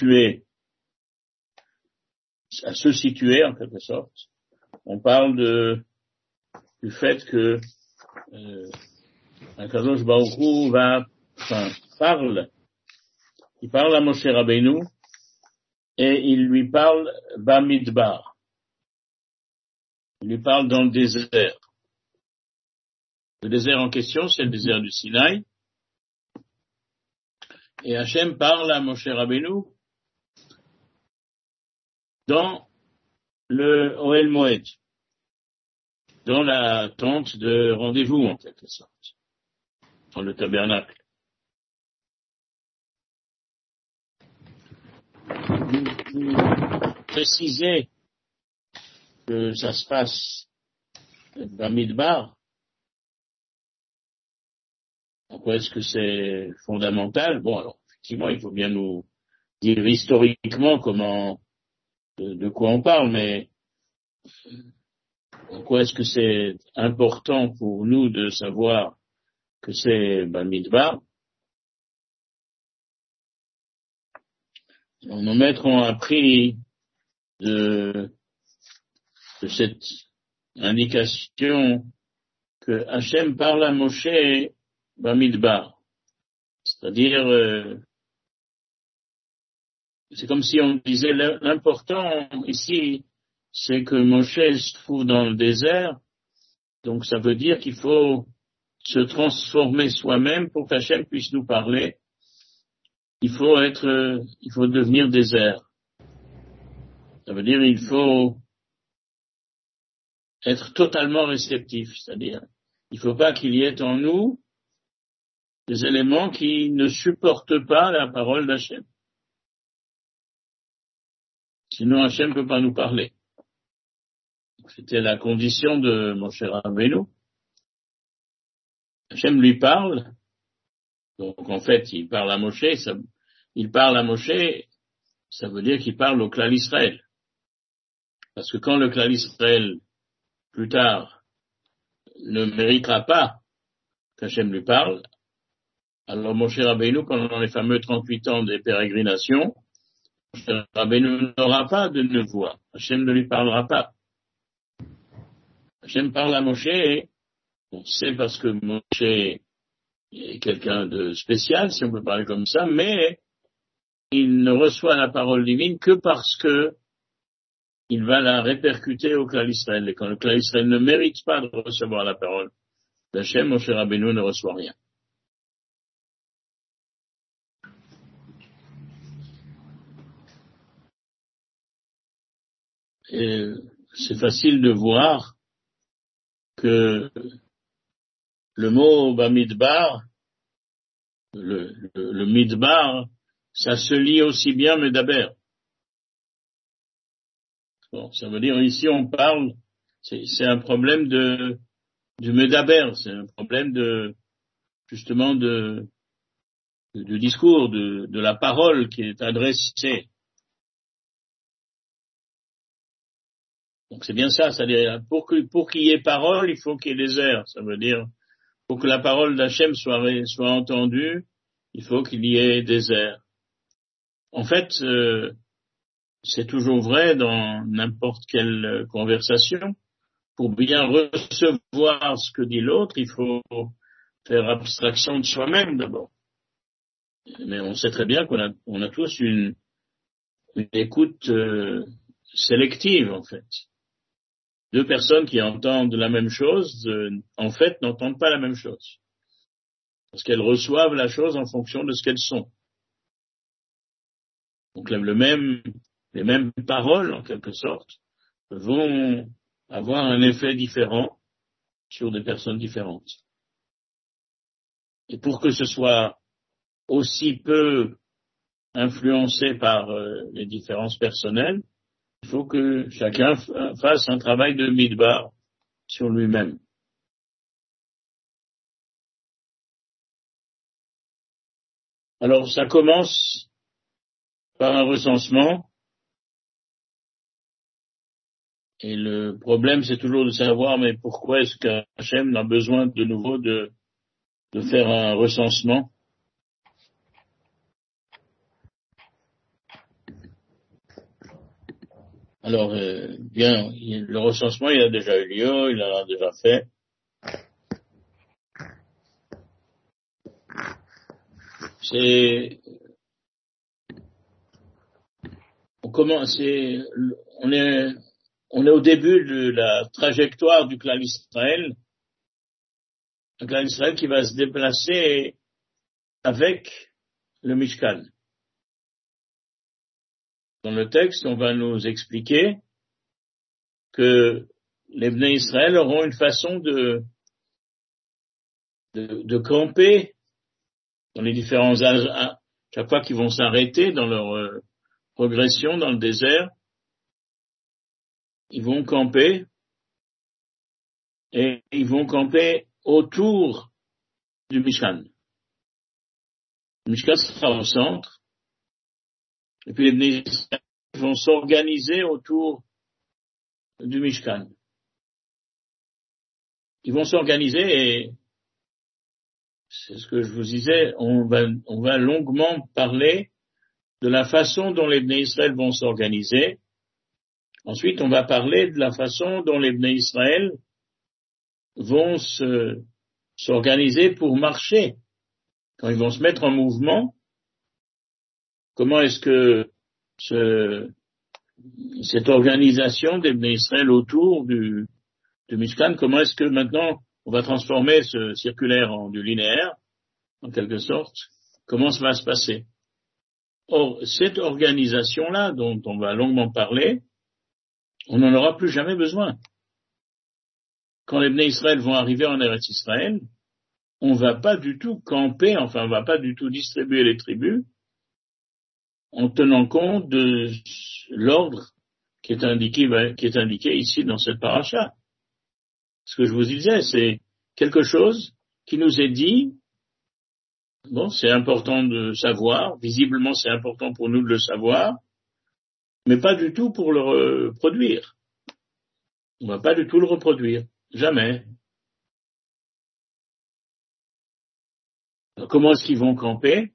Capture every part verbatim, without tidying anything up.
situer, à se situer en quelque sorte. On parle de, du fait que euh, Akadosh Baruch Hu va, enfin, parle, il parle à Moshe Rabbeinu et il lui parle Bamidbar. Il lui parle dans le désert. Le désert en question, c'est le désert du Sinaï. Et Hachem parle à Moshe Rabbeinu dans le Ohel Moed, dans la tente de rendez-vous en quelque sorte, dans le tabernacle. Préciser que ça se passe dans Midbar, pourquoi est-ce que c'est fondamental? Bon, alors, effectivement, il faut bien nous dire historiquement comment, de, de quoi on parle, mais pourquoi est-ce que c'est important pour nous de savoir que c'est Bamidbar? Nos maîtres ont appris de, de cette indication que Hachem parle à Moshe Bamidbar. C'est-à-dire, euh, c'est comme si on disait l'important ici, c'est que Moshe se trouve dans le désert, donc ça veut dire qu'il faut se transformer soi-même pour qu'Hachem puisse nous parler. Il faut être, euh, il faut devenir désert. Ça veut dire il faut être totalement réceptif, c'est-à-dire il ne faut pas qu'il y ait en nous des éléments qui ne supportent pas la parole d'Hachem. Sinon Hachem ne peut pas nous parler. C'était la condition de Moshe Rabbeinu. Hachem lui parle, donc en fait il parle à Moshe, ça, il parle à Moshe, ça veut dire qu'il parle au Klal Israël. Parce que quand le Klal Israël, plus tard, ne méritera pas qu'Hachem lui parle, alors Moshe Rabbeinu, pendant les fameux trente-huit ans des pérégrinations, Moshe Rabbeinu n'aura pas de voix. Hachem ne lui parlera pas. Hachem parle à Moshe, bon, c'est parce que Moshe est quelqu'un de spécial, si on peut parler comme ça, mais il ne reçoit la parole divine que parce que il va la répercuter au Klal Israël. Et quand le Klal Israël ne mérite pas de recevoir la parole d'Hachem, Moshe Rabbeinu ne reçoit rien. Et c'est facile de voir que le mot Bamidbar, le, le, le Midbar, ça se lit aussi bien Medaber. Bon, ça veut dire ici on parle, c'est, c'est un problème de du Medaber, c'est un problème de justement de du discours, de, de la parole qui est adressée. Donc c'est bien ça, c'est-à-dire pour que pour qu'il y ait parole, il faut qu'il y ait désert. Ça veut dire pour que la parole d'Hachem soit soit entendue, il faut qu'il y ait désert. En fait, euh, c'est toujours vrai dans n'importe quelle conversation. Pour bien recevoir ce que dit l'autre, il faut faire abstraction de soi-même d'abord. Mais on sait très bien qu'on a, on a tous une, une écoute euh, sélective en fait. Deux personnes qui entendent la même chose, euh, en fait, n'entendent pas la même chose. Parce qu'elles reçoivent la chose en fonction de ce qu'elles sont. Donc le même, les mêmes paroles, en quelque sorte, vont avoir un effet différent sur des personnes différentes. Et pour que ce soit aussi peu influencé par euh, les différences personnelles, il faut que chacun f- fasse un travail de midbar sur lui-même. Alors ça commence par un recensement, et le problème c'est toujours de savoir mais pourquoi est-ce qu'Hachem a besoin de nouveau de, de faire un recensement. Alors, euh, bien, il- le recensement, il a déjà eu lieu, il en a déjà fait. C'est, on commence, c'est, on est, on est au début de la trajectoire du clan Israël, un clan Israël qui va se déplacer avec le Mishkan. Dans le texte, on va nous expliquer que les Bnei Israël auront une façon de, de, de camper dans les différents âges, chaque fois qu'ils vont s'arrêter dans leur euh, progression dans le désert, ils vont camper et ils vont camper autour du Mishkan. Le Mishkan sera au centre et puis les Bnei Israël vont s'organiser autour du Mishkan. Ils vont s'organiser et c'est ce que je vous disais, on va, on va longuement parler de la façon dont les Bnei Israël vont s'organiser. Ensuite, on va parler de la façon dont les Bnei Israël vont se, s'organiser pour marcher. Quand ils vont se mettre en mouvement, comment est-ce que ce, cette organisation des Bnei Israël autour du, du Mishkan, comment est-ce que maintenant on va transformer ce circulaire en du linéaire, en quelque sorte, comment ça va se passer? Or, cette organisation-là, dont on va longuement parler, on n'en aura plus jamais besoin. Quand les Bnei Israël vont arriver en Eretz Israël, on va pas du tout camper, enfin on va pas du tout distribuer les tribus en tenant compte de l'ordre qui est indiqué, qui est indiqué ici dans cette paracha. Ce que je vous disais, c'est quelque chose qui nous est dit. Bon, c'est important de savoir, visiblement c'est important pour nous de le savoir, mais pas du tout pour le reproduire. On va pas du tout le reproduire, jamais. Alors, comment est-ce qu'ils vont camper?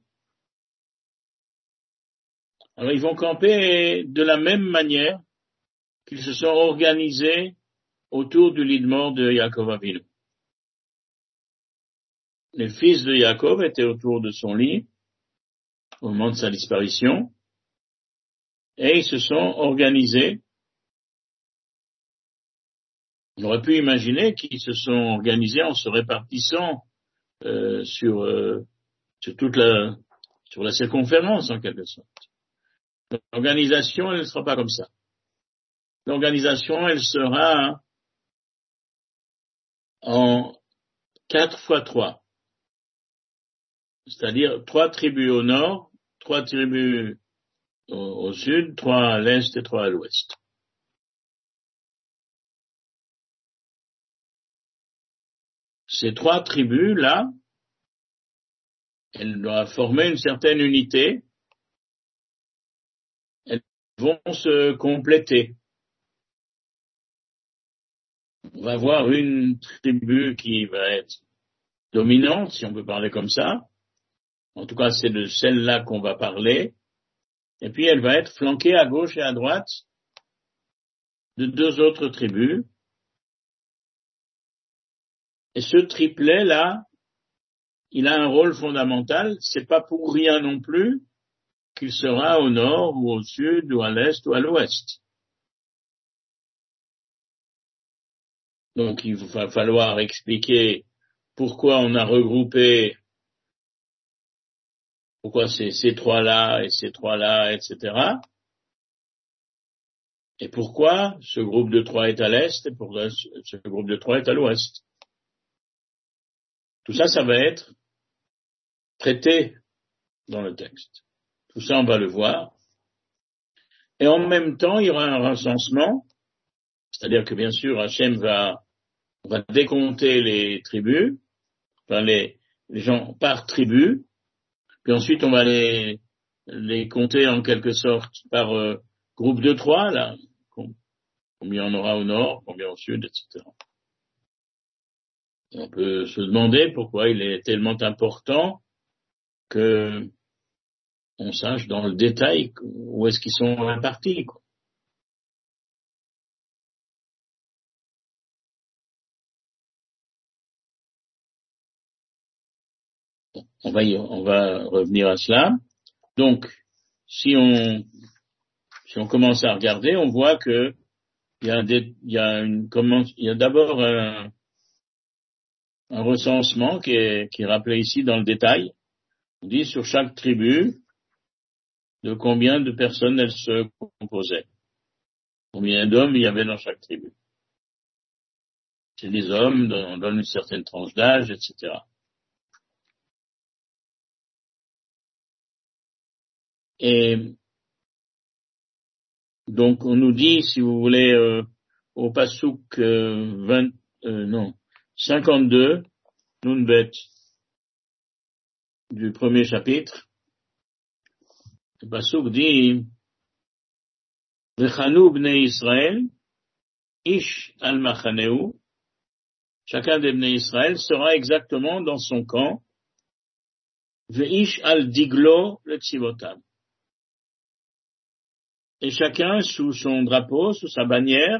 Alors ils vont camper de la même manière qu'ils se sont organisés autour du lit de mort de Yaakov Avinu. Les fils de Yaakov étaient autour de son lit au moment de sa disparition et ils se sont organisés. On aurait pu imaginer qu'ils se sont organisés en se répartissant euh, sur, euh, sur toute la, sur la circonférence en quelque sorte. L'organisation, elle ne sera pas comme ça. L'organisation, elle sera en quatre fois trois. C'est-à-dire trois tribus au nord, trois tribus au, au sud, trois à l'est et trois à l'ouest. Ces trois tribus-là, elles doivent former une certaine unité. Elles vont se compléter. On va avoir une tribu qui va être dominante, si on peut parler comme ça. En tout cas, c'est de celle-là qu'on va parler. Et puis, elle va être flanquée à gauche et à droite de deux autres tribus. Et ce triplet-là, il a un rôle fondamental. C'est pas pour rien non plus qu'il sera au nord ou au sud ou à l'est ou à l'ouest. Donc, il va falloir expliquer pourquoi on a regroupé, pourquoi c'est ces trois-là et ces trois-là, et cetera. Et pourquoi ce groupe de trois est à l'est et pourquoi ce groupe de trois est à l'ouest. Tout ça, ça va être traité dans le texte. Tout ça, on va le voir. Et en même temps, il y aura un recensement, c'est-à-dire que bien sûr, Hachem va, va décompter les tribus, enfin les, les gens par tribu, puis ensuite on va les, les compter en quelque sorte par euh, groupe de trois, là, combien on aura au nord, combien au sud, et cetera. On peut se demander pourquoi il est tellement important que on sache dans le détail où est-ce qu'ils sont répartis, quoi. on va y, on va revenir à cela. Donc, si on, si on commence à regarder, on voit que il y a des, il y a une, comment, il y a d'abord un, un recensement qui est, qui est rappelé ici dans le détail. On dit sur chaque tribu de combien de personnes elles se composaient. Combien d'hommes il y avait dans chaque tribu. C'est des hommes, on donne une certaine tranche d'âge, et cetera. Et donc on nous dit, si vous voulez, euh, au Passouk euh, vingt, euh, non, cinquante-deux, Nunbet, du premier chapitre, le Passouk dit Vechanu bnei Israël, ish al machaneu, chacun des bnei Israël sera exactement dans son camp, veish al diglo le tzivotam. Et chacun sous son drapeau, sous sa bannière,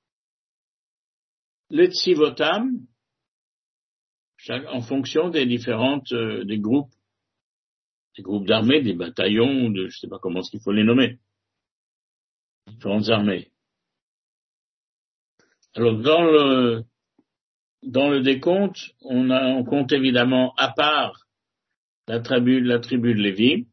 le tzivotam, en fonction des différentes, euh, des groupes, des groupes d'armées, des bataillons, de, je sais pas comment il faut les nommer, différentes armées. Alors, dans le, dans le décompte, on a, on compte évidemment à part la tribu, la tribu de Lévi,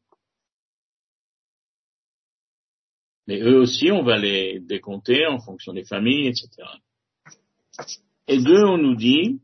mais eux aussi, on va les décompter en fonction des familles, et cetera. Et deux, on nous dit,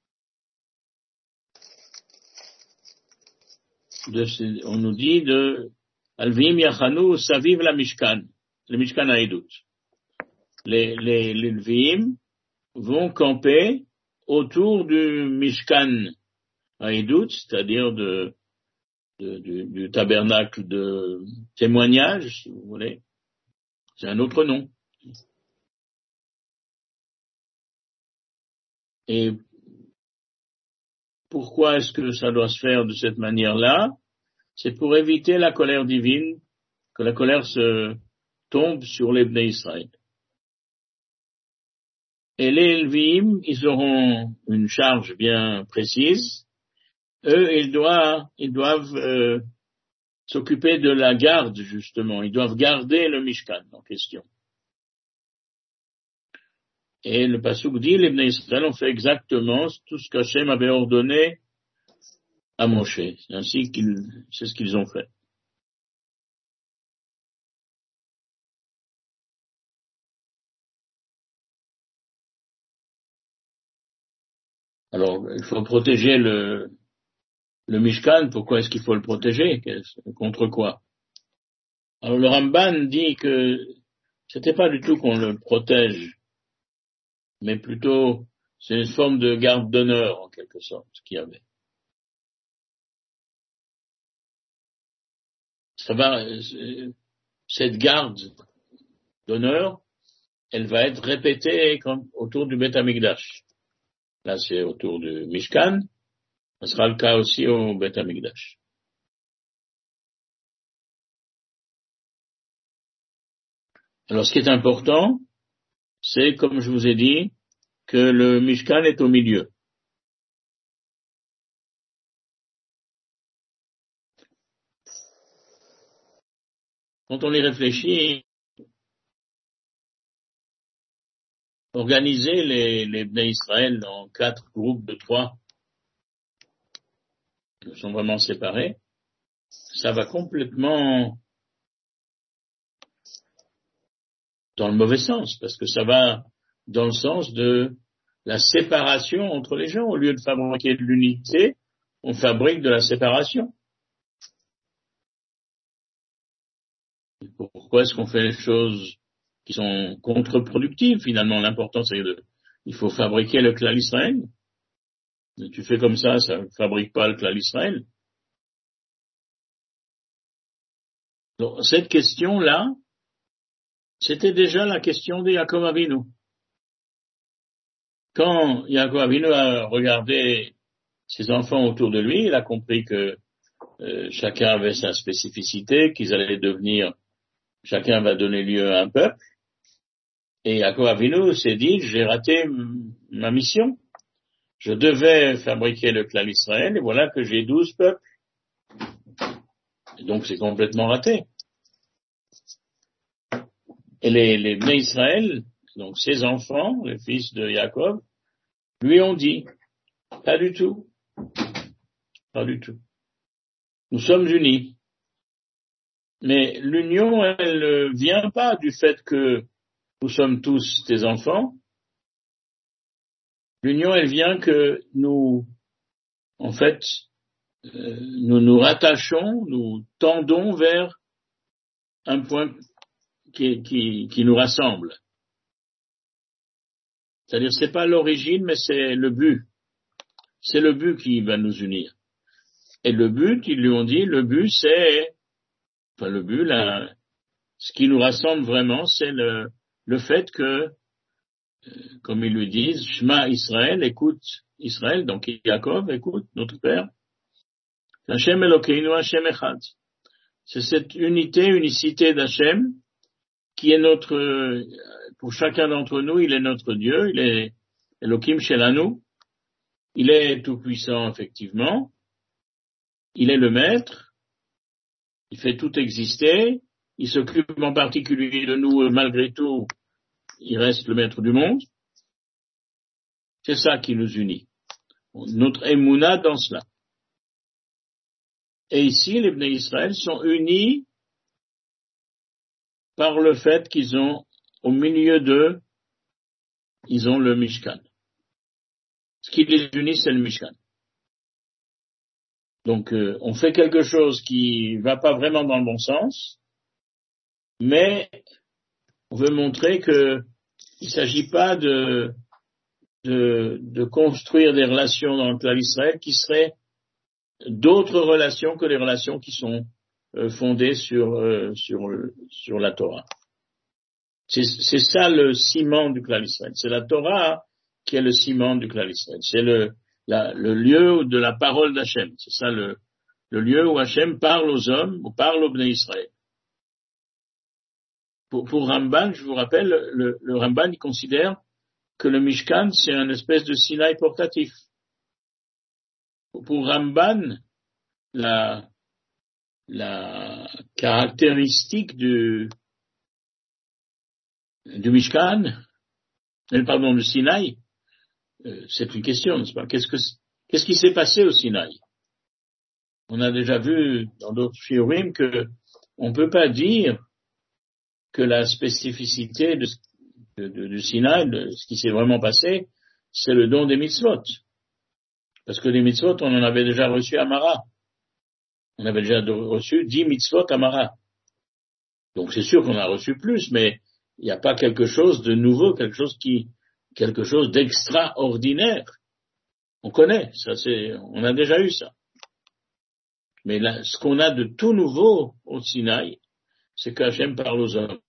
de, on nous dit de Alvim Yachanu Saviv la Mishkan, le Mishkan Haïdout. Les, les, les Levim vont camper autour du Mishkan Haïdout, c'est-à-dire de, de, du, du tabernacle de témoignage, si vous voulez. C'est un autre nom. Et pourquoi est-ce que ça doit se faire de cette manière-là? C'est pour éviter la colère divine, que la colère se tombe sur les Bnei Israël. Et les Levim, ils auront une charge bien précise. Eux, ils doivent, ils doivent euh, s'occuper de la garde, justement. Ils doivent garder le Mishkan en question. Et le Passouk dit, les Bnei Israël ont fait exactement tout ce qu'Hachem avait ordonné à Moshe. C'est ainsi qu'ils, c'est ce qu'ils ont fait. Alors, il faut protéger le, le Mishkan. Pourquoi est-ce qu'il faut le protéger? Contre quoi? Alors, le Ramban dit que c'était pas du tout qu'on le protège, mais plutôt, c'est une forme de garde d'honneur, en quelque sorte, qu'il y avait. Ça va, cette garde d'honneur, elle va être répétée comme autour du Beth Amikdash. Là, c'est autour du Mishkan. Ce sera le cas aussi au Beth Amikdash. Alors, ce qui est important, c'est, comme je vous ai dit, que le Mishkan est au milieu. Quand on y réfléchit, organiser les, les Bnei Israël en quatre groupes de trois, qui sont vraiment séparés, ça va complètement dans le mauvais sens, parce que ça va dans le sens de la séparation entre les gens. Au lieu de fabriquer de l'unité, on fabrique de la séparation. Pourquoi est-ce qu'on fait les choses qui sont contre-productives? Finalement, l'important, c'est de, il faut fabriquer le Klal Israël. Tu fais comme ça, ça ne fabrique pas le Klal Israël. Donc, cette question-là, c'était déjà la question de Yaakov Avinu. Quand Yaakov Avinu a regardé ses enfants autour de lui, il a compris que euh, chacun avait sa spécificité, qu'ils allaient devenir, chacun va donner lieu à un peuple. Et Yaakov Avinu s'est dit, j'ai raté m- ma mission. Je devais fabriquer le Klal Israël, et voilà que j'ai douze peuples. Et donc c'est complètement raté. Et les, les Bnei Israël, donc ses enfants, les fils de Jacob, lui ont dit, pas du tout, pas du tout. Nous sommes unis. Mais l'union, elle ne vient pas du fait que nous sommes tous tes enfants. L'union, elle vient que nous, en fait, euh, nous nous rattachons, nous tendons vers un point qui, qui, qui nous rassemble. C'est-à-dire, c'est pas l'origine, mais c'est le but. C'est le but qui va nous unir. Et le but, ils lui ont dit, le but, c'est, enfin, le but, là, ce qui nous rassemble vraiment, c'est le, le fait que, comme ils lui disent, Shema Israël, écoute Israël, donc Jacob, écoute notre Père. Hashem Elokeinu, Hashem Echad. C'est cette unité, unicité d'Hachem, qui est notre, pour chacun d'entre nous, il est notre Dieu, il est Elohim Shelanu, il est tout puissant, effectivement, il est le maître, il fait tout exister, il s'occupe en particulier de nous, et malgré tout, il reste le maître du monde. C'est ça qui nous unit. Notre émouna dans cela. Et ici, les Bnei Israël sont unis par le fait qu'ils ont, au milieu d'eux, ils ont le Mishkan. Ce qui les unit, c'est le Mishkan. Donc, euh, on fait quelque chose qui va pas vraiment dans le bon sens, mais on veut montrer que il s'agit pas de, de, de construire des relations dans le clan d'Israël qui seraient d'autres relations que les relations qui sont euh, fondées sur, euh, sur, sur la Torah. C'est, c'est ça le ciment du clan d'Israël. C'est la Torah qui est le ciment du clan d'Israël. C'est le, la, le lieu de la parole d'Hachem. C'est ça le, le lieu où Hachem parle aux hommes, ou parle aux Bnei Israël. Pour, pour Ramban, je vous rappelle, le, le Ramban, il considère que le Mishkan, c'est un espèce de Sinaï portatif. Pour Ramban, la, la caractéristique du, du Mishkan, pardon, du Sinaï, euh, c'est une question, n'est-ce pas? Qu'est-ce que, qu'est-ce qui s'est passé au Sinaï? On a déjà vu dans d'autres shiurim que on peut pas dire que la spécificité de, de, de, du Sinaï, de ce qui s'est vraiment passé, c'est le don des mitzvot. Parce que les mitzvot, on en avait déjà reçu à Mara. On avait déjà reçu dix mitzvot à Mara. Donc c'est sûr qu'on a reçu plus, mais il n'y a pas quelque chose de nouveau, quelque chose qui, quelque chose d'extraordinaire. On connaît, ça c'est, on a déjà eu ça. Mais là, ce qu'on a de tout nouveau au Sinaï, c'est qu'Hachem parle aux hommes.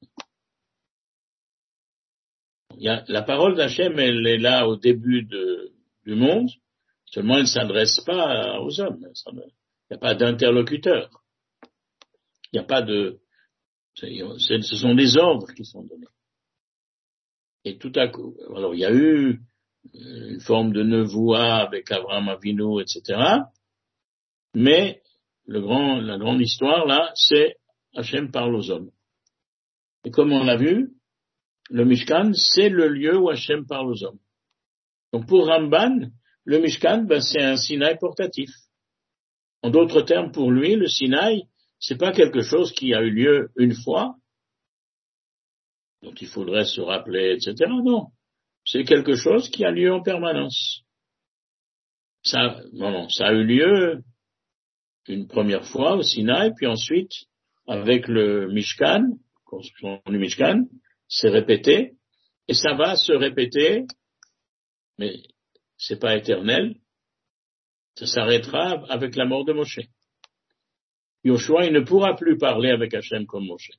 Il y a, la parole d'Hachem, elle est là au début de, du monde, seulement elle ne s'adresse pas aux hommes. Il n'y a pas d'interlocuteur. Il n'y a pas de, c'est, ce sont des ordres qui sont donnés. Et tout à coup, alors il y a eu une forme de nevoie avec Abraham Avinu, et cetera. Mais le grand, la grande histoire là, c'est Hachem parle aux hommes. Et comme on l'a vu, le Mishkan, c'est le lieu où Hachem parle aux hommes. Donc pour Ramban, le Mishkan, ben, c'est un Sinaï portatif. En d'autres termes, pour lui, le Sinaï, c'est pas quelque chose qui a eu lieu une fois, dont il faudrait se rappeler, et cetera. Non. C'est quelque chose qui a lieu en permanence. Ça, non, non, ça a eu lieu une première fois au Sinaï, puis ensuite, avec le Mishkan, construction du Mishkan, c'est répété, et ça va se répéter, mais c'est pas éternel, ça s'arrêtera avec la mort de Moshe. Yoshua, il ne pourra plus parler avec Hachem comme Moshe.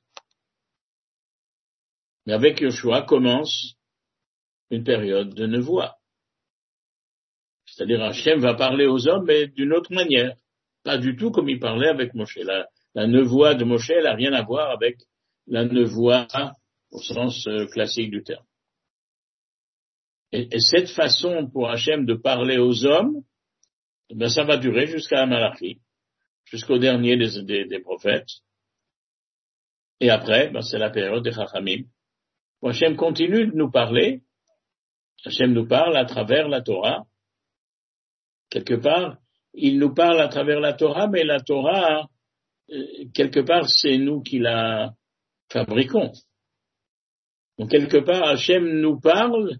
Mais avec Yoshua commence une période de nevoie. C'est-à-dire Hachem va parler aux hommes, mais d'une autre manière. Pas du tout comme il parlait avec Moshe. La, la nevoie de Moshe, elle n'a rien à voir avec la nevoie au sens euh, classique du terme. Et, et cette façon pour Hachem de parler aux hommes, ben ça va durer jusqu'à la Malachi. jusqu'au dernier des, des, des prophètes. Et après, ben, c'est la période des Chachamim. Hachem continue de nous parler. Hachem nous parle à travers la Torah. Quelque part, il nous parle à travers la Torah, mais la Torah, euh, quelque part, c'est nous qui la fabriquons. Donc, quelque part, Hachem nous parle,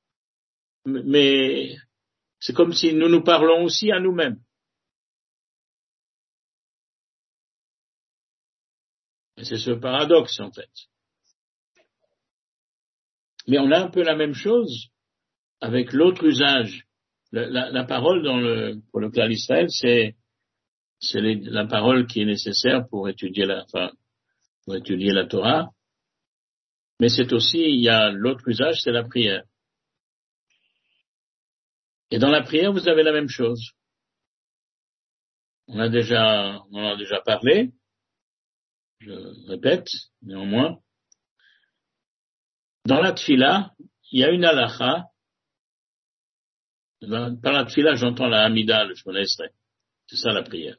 mais c'est comme si nous nous parlons aussi à nous-mêmes. Et c'est ce paradoxe, en fait. Mais on a un peu la même chose avec l'autre usage. La, la, la parole dans le, pour le clan d'Israël, c'est, c'est les, la parole qui est nécessaire pour étudier la, enfin, pour étudier la Torah. Mais c'est aussi, il y a l'autre usage, c'est la prière. Et dans la prière, vous avez la même chose. On a déjà, on en a déjà parlé. Je répète, néanmoins. Dans la tfila, il y a une halakha. Par la tfila, j'entends la hamida, le shemona esrei. C'est ça la prière.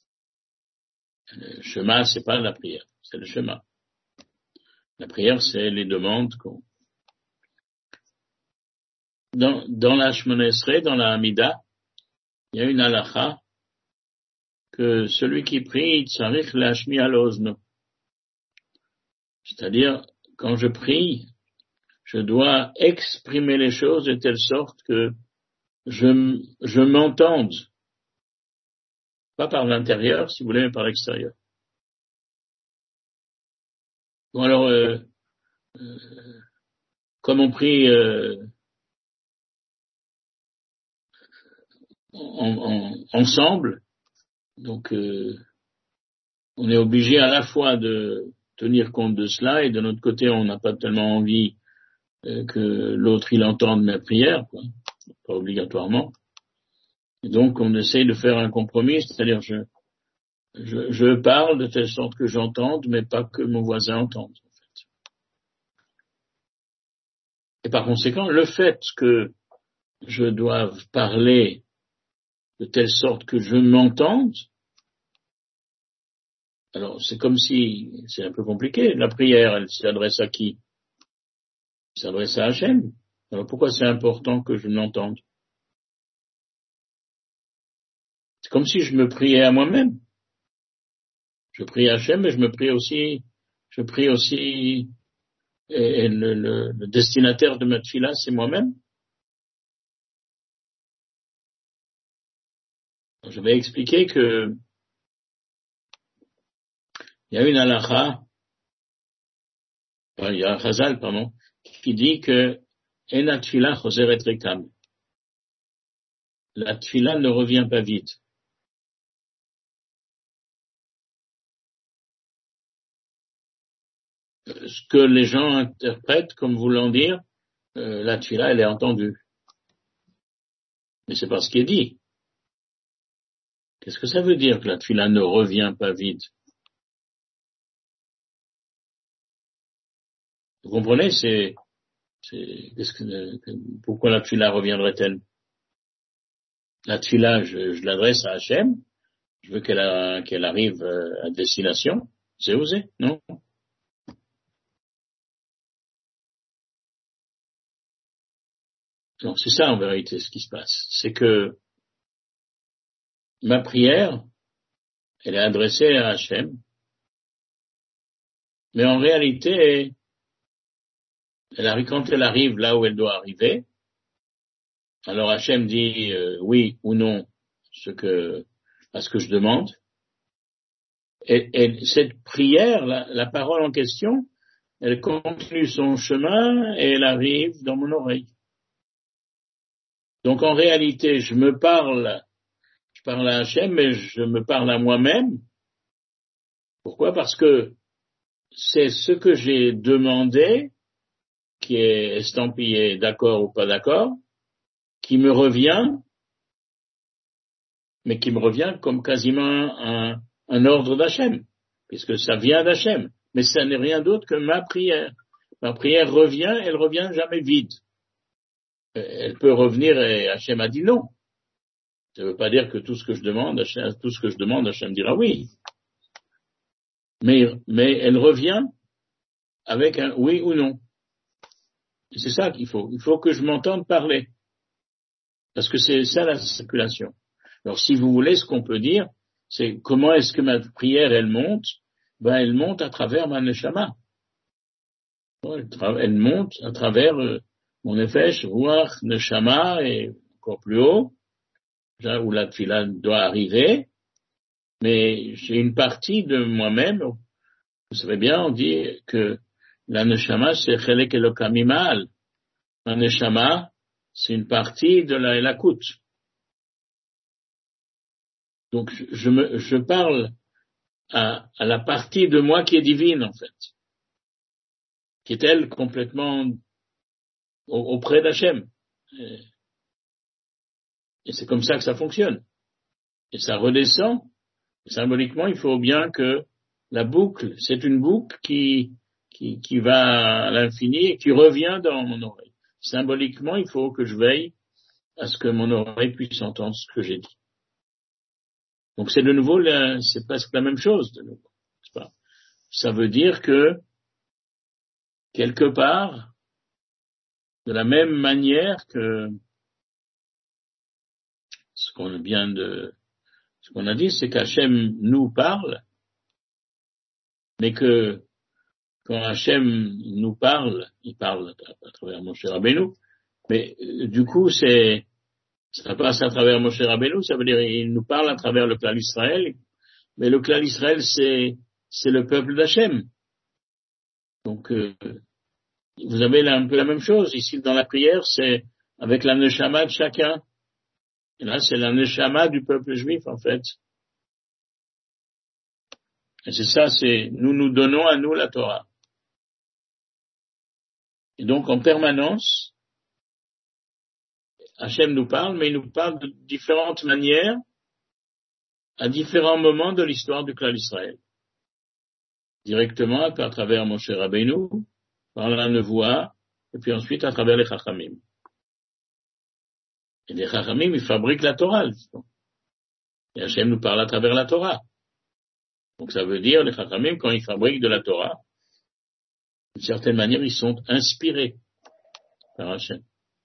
Le shema, c'est pas la prière, c'est le shema. La prière, c'est les demandes qu'on... Dans, dans la shemona esrei, dans la hamida, il y a une halakha que celui qui prie, tzarich lashmi al ozno. C'est-à-dire, quand je prie, je dois exprimer les choses de telle sorte que je, je m'entende. Pas par l'intérieur, si vous voulez, mais par l'extérieur. Bon, alors, euh, euh, comme on prie euh, en, en, ensemble, donc euh, on est obligé à la fois de tenir compte de cela et de notre côté, on n'a pas tellement envie euh, que l'autre il entende ma prière, quoi. Pas obligatoirement. Et donc, on essaye de faire un compromis, c'est-à-dire je, je, je parle de telle sorte que j'entende, mais pas que mon voisin entende, en fait. Et par conséquent, le fait que je doive parler de telle sorte que je m'entende, alors c'est comme si, c'est un peu compliqué, la prière, elle s'adresse à qui? Elle s'adresse à Hachem. Alors pourquoi c'est important que je m'entende? C'est comme si je me priais à moi-même. Je prie Hachem, mais je me prie aussi, je prie aussi, et le, le, le destinataire de ma tfila, c'est moi-même. Je vais expliquer que il y a une halakha, il y a un chazal, pardon, qui dit que en la tfila choseret rekam. La tfila ne revient pas vite. Ce que les gens interprètent comme voulant dire, euh, la tfila, elle est entendue. Mais c'est pas ce qui est dit. Qu'est-ce que ça veut dire que la tfila ne revient pas vite? Vous comprenez, c'est, c'est, qu'est-ce que, pourquoi la tfila reviendrait-elle? La tfila, je, je l'adresse à Hachem, je veux qu'elle, a, qu'elle arrive à destination, c'est osé, non? Non, c'est ça en vérité ce qui se passe. C'est que ma prière, elle est adressée à Hachem, mais en réalité, elle arrive, quand elle arrive là où elle doit arriver, alors Hachem dit euh, oui ou non ce que, à ce que je demande, et, et cette prière, la, la parole en question, elle continue son chemin et elle arrive dans mon oreille. Donc en réalité, je me parle, je parle à Hachem, mais je me parle à moi-même. Pourquoi? Parce que c'est ce que j'ai demandé, qui est estampillé d'accord ou pas d'accord, qui me revient, mais qui me revient comme quasiment un, un ordre d'Hachem, puisque ça vient d'Hachem. Mais ça n'est rien d'autre que ma prière. Ma prière revient, elle revient jamais vide. Elle peut revenir et Hachem a dit non. Ça ne veut pas dire que tout ce que je demande, Hachem, tout ce que je demande, Hachem dira oui. Mais, mais elle revient avec un oui ou non. Et c'est ça qu'il faut. Il faut que je m'entende parler. Parce que c'est ça la circulation. Alors si vous voulez, ce qu'on peut dire, c'est comment est-ce que ma prière, elle monte? Ben, elle monte à travers ma neshama. Elle, tra- elle monte à travers euh, mon nefesh, ruach, neshama, et encore plus haut, là où la tefila doit arriver. Mais j'ai une partie de moi-même. Vous savez bien, on dit que la neshama, c'est chelek elokam imal. La neshama, c'est une partie de la elakut. Donc, je, je me, je parle à, à la partie de moi qui est divine, en fait. Qui est elle complètement auprès d'Hachem. Et, et c'est comme ça que ça fonctionne. Et ça redescend. Et symboliquement, il faut bien que la boucle, c'est une boucle qui, qui, qui va à l'infini et qui revient dans mon oreille. Symboliquement, il faut que je veille à ce que mon oreille puisse entendre ce que j'ai dit. Donc c'est de nouveau, la, c'est presque la même chose, de nouveau. C'est pas, ça veut dire que, quelque part, de la même manière que ce qu'on vient de, ce qu'on a dit, c'est qu'Hachem nous parle, mais que quand Hachem nous parle, il parle à, à travers Moshe Rabbeinu, mais euh, du coup, c'est, ça passe à travers Moshe Rabbeinu, ça veut dire il nous parle à travers le clan Israël, mais le clan Israël, c'est, c'est le peuple d'Hachem. Donc, euh, vous avez là un peu la même chose. Ici, dans la prière, c'est avec la neshama de chacun. Et là, c'est la neshama du peuple juif, en fait. Et c'est ça, c'est, nous nous donnons à nous la Torah. Et donc, en permanence, Hachem nous parle, mais il nous parle de différentes manières, à différents moments de l'histoire du clan d'Israël. Directement, à travers Moshe Rabbeinu, par la nevoie, et puis ensuite à travers les Chachamim. Et les Chachamim, ils fabriquent la Torah. Et Hachem nous parle à travers la Torah. Donc ça veut dire, les Chachamim, quand ils fabriquent de la Torah, d'une certaine manière, ils sont inspirés par Hachem.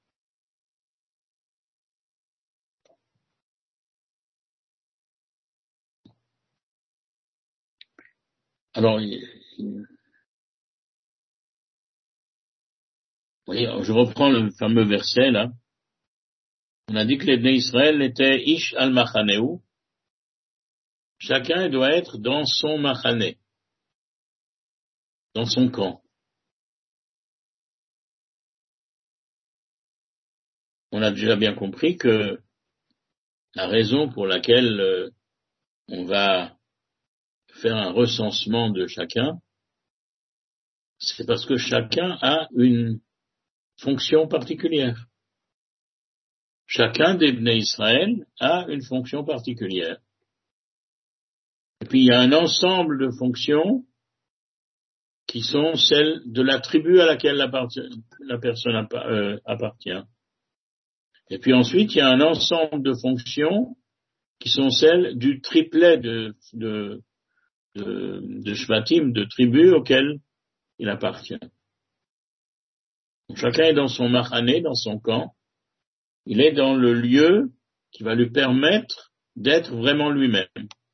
Alors, oui, je reprends le fameux verset là. On a dit que les Bnei Israël étaient Ish al Machaneu. Chacun doit être dans son Machané, dans son camp. On a déjà bien compris que la raison pour laquelle euh, on va faire un recensement de chacun, c'est parce que chacun a une fonction particulière. Chacun des Bnei Israël a une fonction particulière. Et puis il y a un ensemble de fonctions qui sont celles de la tribu à laquelle la, la personne appartient. Et puis ensuite, il y a un ensemble de fonctions qui sont celles du triplet de, de, de, de shvatim, de tribus auxquelles il appartient. Donc, chacun est dans son machané, dans son camp. Il est dans le lieu qui va lui permettre d'être vraiment lui-même.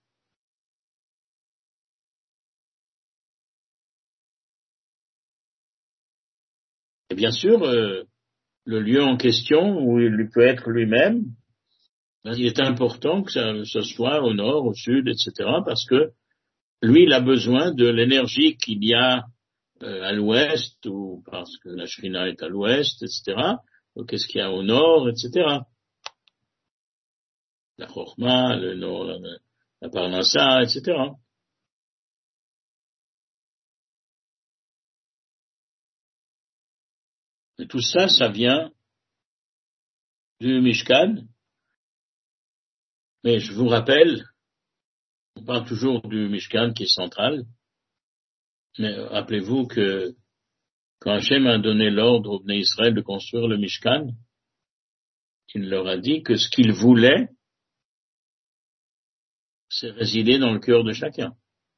Et bien sûr, euh, le lieu en question où il peut être lui-même, il est important que ça, ça soit au nord, au sud, et cetera, parce que lui, il a besoin de l'énergie qu'il y a euh, à l'ouest, ou parce que la Shrina est à l'ouest, et cetera. Donc, qu'est-ce qu'il y a au nord, et cetera. La Chorma, le nord, la, la Parnassa, et cetera. Et tout ça, ça vient du Mishkan. Mais je vous rappelle, on parle toujours du Mishkan qui est central, mais rappelez-vous que quand Hachem a donné l'ordre aux Bnei Israël de construire le Mishkan, il leur a dit que ce qu'il voulait, c'est résider dans le cœur de chacun.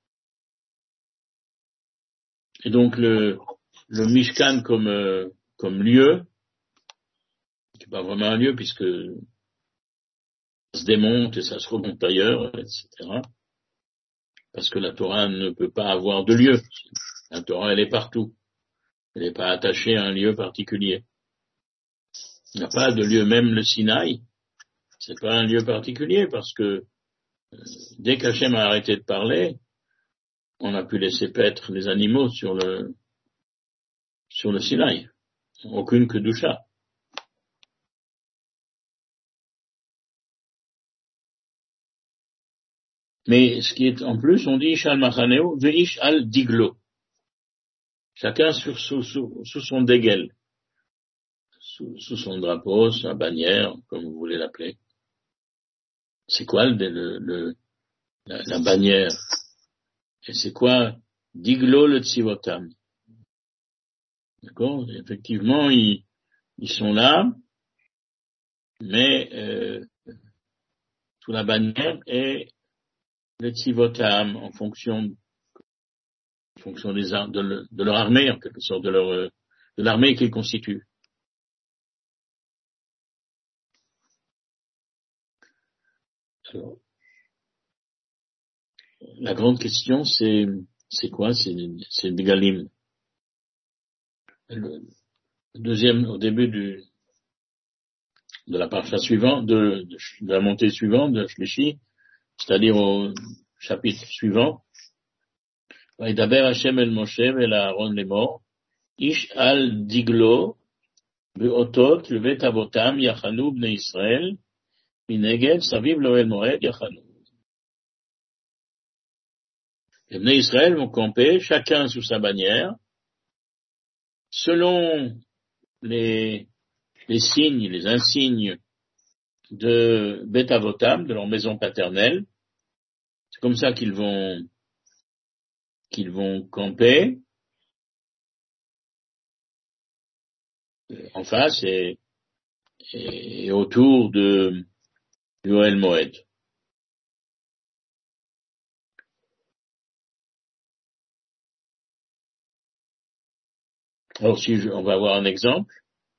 Et donc le, le Mishkan comme, euh, comme lieu, qui n'est pas vraiment un lieu puisque ça se démonte et ça se remonte ailleurs, et cetera. Parce que la Torah ne peut pas avoir de lieu. La Torah, elle est partout. Elle n'est pas attachée à un lieu particulier. Il n'y a pas de lieu, même le Sinaï, c'est pas un lieu particulier parce que euh, dès qu'Hachem a arrêté de parler, on a pu laisser paître les animaux sur le, sur le Sinaï. Aucune kedusha. Mais ce qui est en plus, on dit Ish al machaneo, veish al diglo. Chacun sur, sous, sous, sous son dégel, sous, sous son drapeau, sa bannière, comme vous voulez l'appeler. C'est quoi le, le, le la, la bannière? Et c'est quoi diglo le tzivotam? D'accord? Effectivement, ils, ils sont là, mais euh, sous la bannière est le tzivotam en fonction, en fonction des ar- de, le, de leur armée, en quelque sorte, de leur euh, de l'armée qu'ils constituent. Alors, la grande question, c'est c'est quoi? C'est c'est le Galim. Le deuxième, au début du de la parasha suivante, de, de, de la montée suivante de Shlishi, c'est-à-dire au chapitre suivant, Vaidaber Hashem el Moshe vel Aaron lemor, Ish al diglo, beotot levet avotam yachanu bnei Israël, mineged saviv loel moed yachanu. Les bnei Israël vont camper, chacun sous sa bannière, selon les, les signes, les insignes de Bet Avotam, de leur maison paternelle. C'est comme ça qu'ils vont qu'ils vont camper en face et, et, et autour de du Ohel Moed. Alors si je, on va avoir un exemple,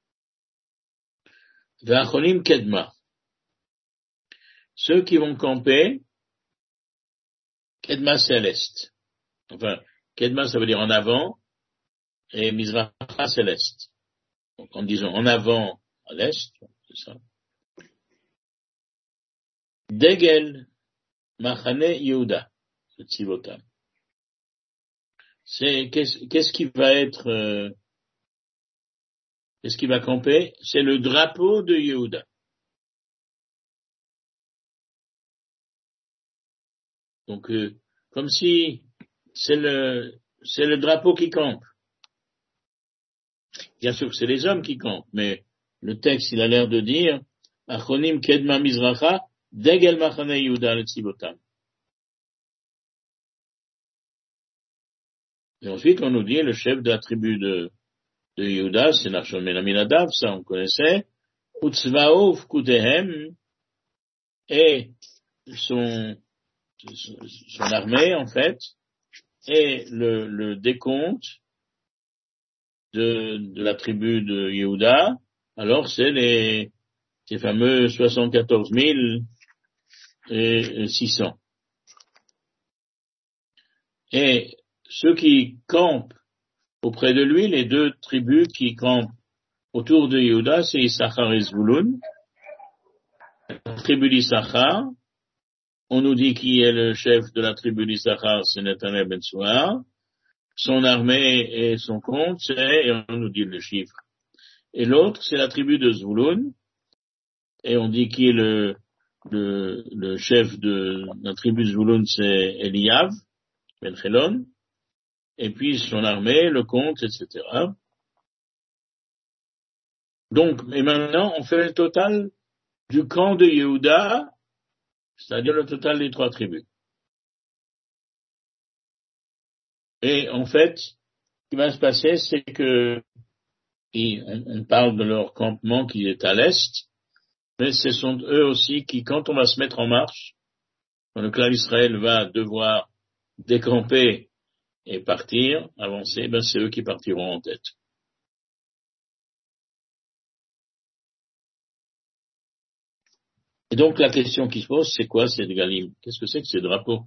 V'acholim Kedma, ceux qui vont camper, Kedma c'est à l'est. Enfin, Kedma ça veut dire en avant et Mizracha c'est l'est. Donc en disant en avant à l'est, c'est ça. Degel Machane Yehuda, le Tzivotam. C'est qu'est-ce, qu'est-ce qui va être, euh, qu'est-ce qui va camper? C'est le drapeau de Yehuda. Donc, euh, comme si c'est le, c'est le drapeau qui campe. Bien sûr que c'est les hommes qui campent, mais le texte, il a l'air de dire, Achonim Kedma Mizracha, Degel Machane Yehuda le Tzivotam. Et ensuite, on nous dit, le chef de la tribu de, de Yehuda, c'est Nachshon ben Aminadav, ça on connaissait, Utzvao Fkudehem, et son, son armée, en fait, et le, le décompte de, de la tribu de Yehuda, alors c'est les, ces fameux soixante-quatorze mille six cents. Et ceux qui campent auprès de lui, les deux tribus qui campent autour de Yehuda, c'est Issachar et Zvulun. La tribu d'Issachar, on nous dit qui est le chef de la tribu d'Issachar, c'est Netanel ben Souar. Son armée et son compte, c'est, et on nous dit le chiffre. Et l'autre, c'est la tribu de Zvulun. Et on dit qui est le, le, le chef de la tribu de Zvulun, c'est Eliav, ben Chelon. Et puis son armée, le compte, et cetera. Donc, et maintenant, on fait le total du camp de Yehuda, c'est-à-dire le total des trois tribus. Et en fait, ce qui va se passer, c'est que et on, on parle de leur campement qui est à l'est, mais ce sont eux aussi qui, quand on va se mettre en marche, quand le clan d'Israël va devoir décamper et partir, avancer, ben c'est eux qui partiront en tête. Et donc la question qui se pose, c'est quoi ces Galim? Qu'est-ce que c'est que ces drapeaux?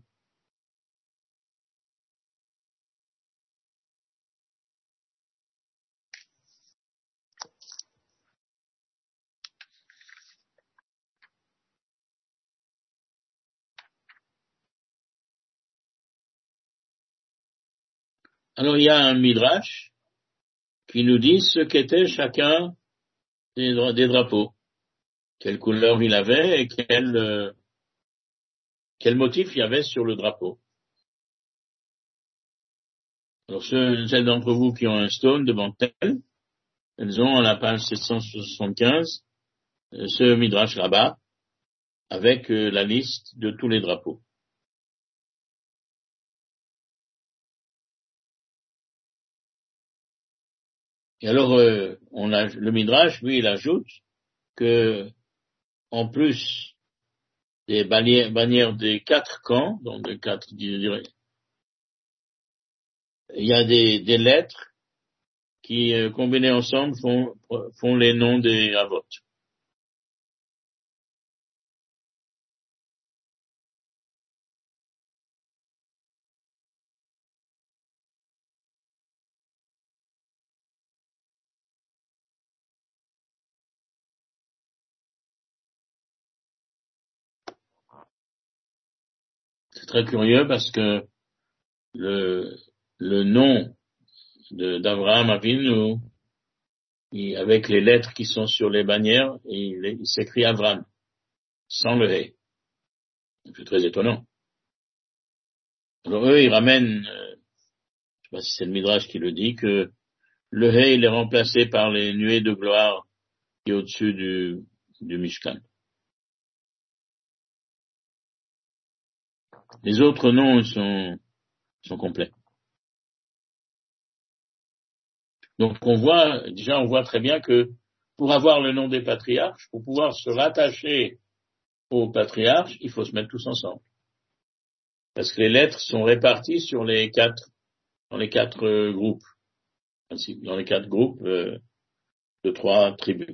Alors il y a un midrash qui nous dit ce qu'était chacun des, des drapeaux, quelle couleur il avait et quel, euh, quel motif il y avait sur le drapeau. Alors ceux, celles d'entre vous qui ont un stone devant elles, elles ont à la page sept cent soixante-quinze euh, ce midrash là-bas avec euh, la liste de tous les drapeaux. Et alors, euh, on a, le Midrash, lui, il ajoute que, en plus des bannières, bannières des quatre camps, donc des quatre, il y a des, des lettres qui, euh, combinées ensemble, font, font les noms des Avot. C'est très curieux parce que le, le nom de, d'Abraham Avinu, il, avec les lettres qui sont sur les bannières, il, il s'écrit Avram, sans le He. C'est très étonnant. Alors eux, ils ramènent, euh, je sais pas si c'est le Midrash qui le dit, que le He, il est remplacé par les nuées de gloire qui est au-dessus du, du Mishkan. Les autres noms sont, sont complets. Donc on voit, déjà on voit très bien que pour avoir le nom des patriarches, pour pouvoir se rattacher aux patriarches, il faut se mettre tous ensemble. Parce que les lettres sont réparties sur les quatre, dans les quatre euh, groupes, dans les quatre groupes euh, de trois tribus.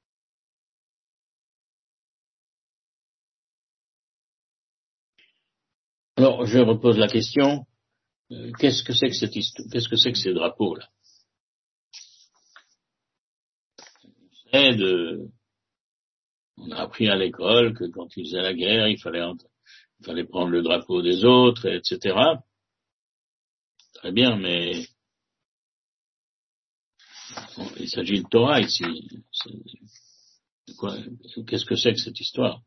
Alors je repose la question, euh, qu'est-ce que c'est que cette histoire, qu'est-ce que c'est que ces drapeaux-là? Et de, on a appris à l'école que quand ils faisaient la guerre, il fallait, il fallait prendre le drapeau des autres, et cetera. Très bien, mais bon, il s'agit de Torah ici. C'est quoi, qu'est-ce que c'est que cette histoire?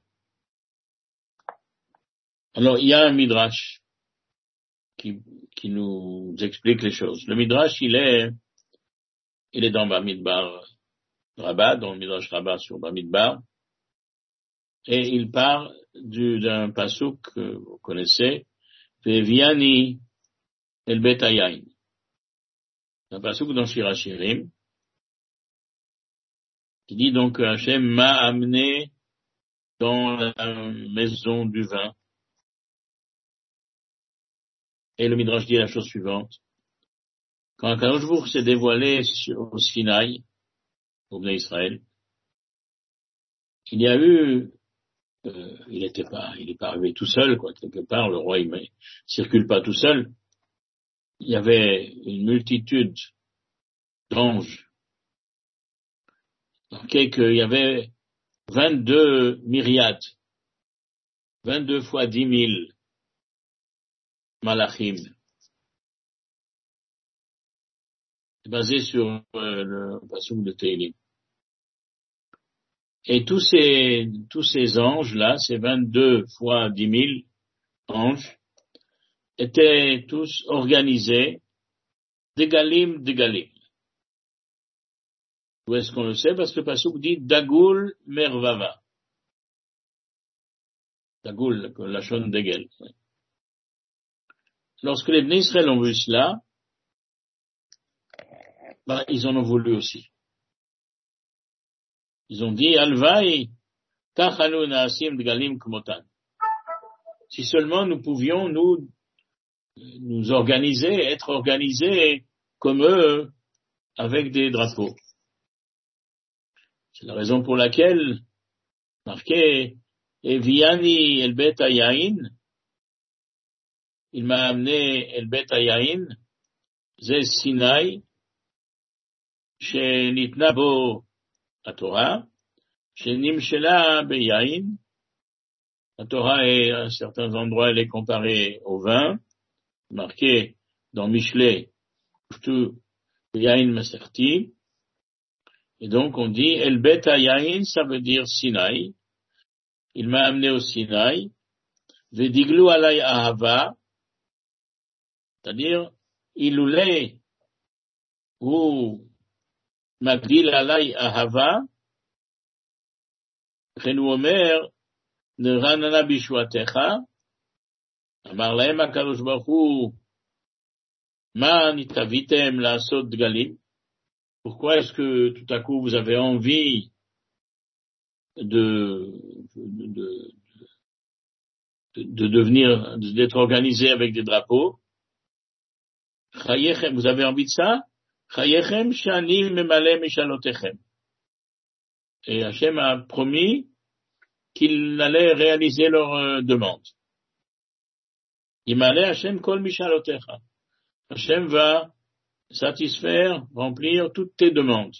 Alors, il y a un midrash qui, qui nous explique les choses. Le midrash, il est, il est dans Bamidbar Rabbah, dans le midrash Rabbah sur Bamidbar, et il parle du, d'un pasuk que vous connaissez, Veviani el Betayain. Un pasuk dans Shir HaShirim, qui dit donc que Hachem m'a amené dans la maison du vin. Et le Midrash dit la chose suivante. Quand Akadosh Baruch s'est dévoilé au Sinaï, au Bnei Israël, il y a eu, euh, il n'était pas, il n'est pas arrivé tout seul, quoi, quelque part, le roi, il ne circule pas tout seul. Il y avait une multitude d'anges. Donc, il y avait vingt-deux myriades, vingt-deux fois dix mille malachim. C'est basé sur euh, le pasuk de Tehillim. Et tous ces, tous ces anges-là, ces vingt-deux fois dix mille anges, étaient tous organisés d'égalim d'égalim. Où est-ce qu'on le sait? Parce que le pasuk dit Dagoul Mervava. Dagoul, la chonne d'Egel. Lorsque les Bnei Israël ont vu cela, bah, ils en ont voulu aussi. Ils ont dit Alvaï, Tachanu Naasim Degalim Kmotan. Si seulement nous pouvions nous, nous organiser, être organisés comme eux, avec des drapeaux. C'est la raison pour laquelle, marqué, Eviani el bet hayain, il m'a amené el bet hayain, ze Sinai, שנתנה בו התורה, שנמשלה ביין. La Torah est, à certains endroits, elle est comparée au vin, marqué dans Michelet, tout yain maserti. Et donc on dit, el bet hayain, ça veut dire Sinaï. Il m'a amené au Sinaï. Vediglu alay ahava, c'est-à-dire, iloulé, ou magdil alay ahava, chenu omer, neranana bishwatecha, amar lahem hakadosh baruch hu, ma nitavitem la'asot dgalim. Pourquoi est-ce que tout à coup vous avez envie de, de, de, de devenir, d'être organisé avec des drapeaux? Chayechem, vous avez envie de ça? Chayechem shani memale mishalotechem. Et Hachem a promis qu'il allait réaliser leur euh, demande. Imale Hachem kol mishalotecha. Hachem va satisfaire, remplir toutes tes demandes.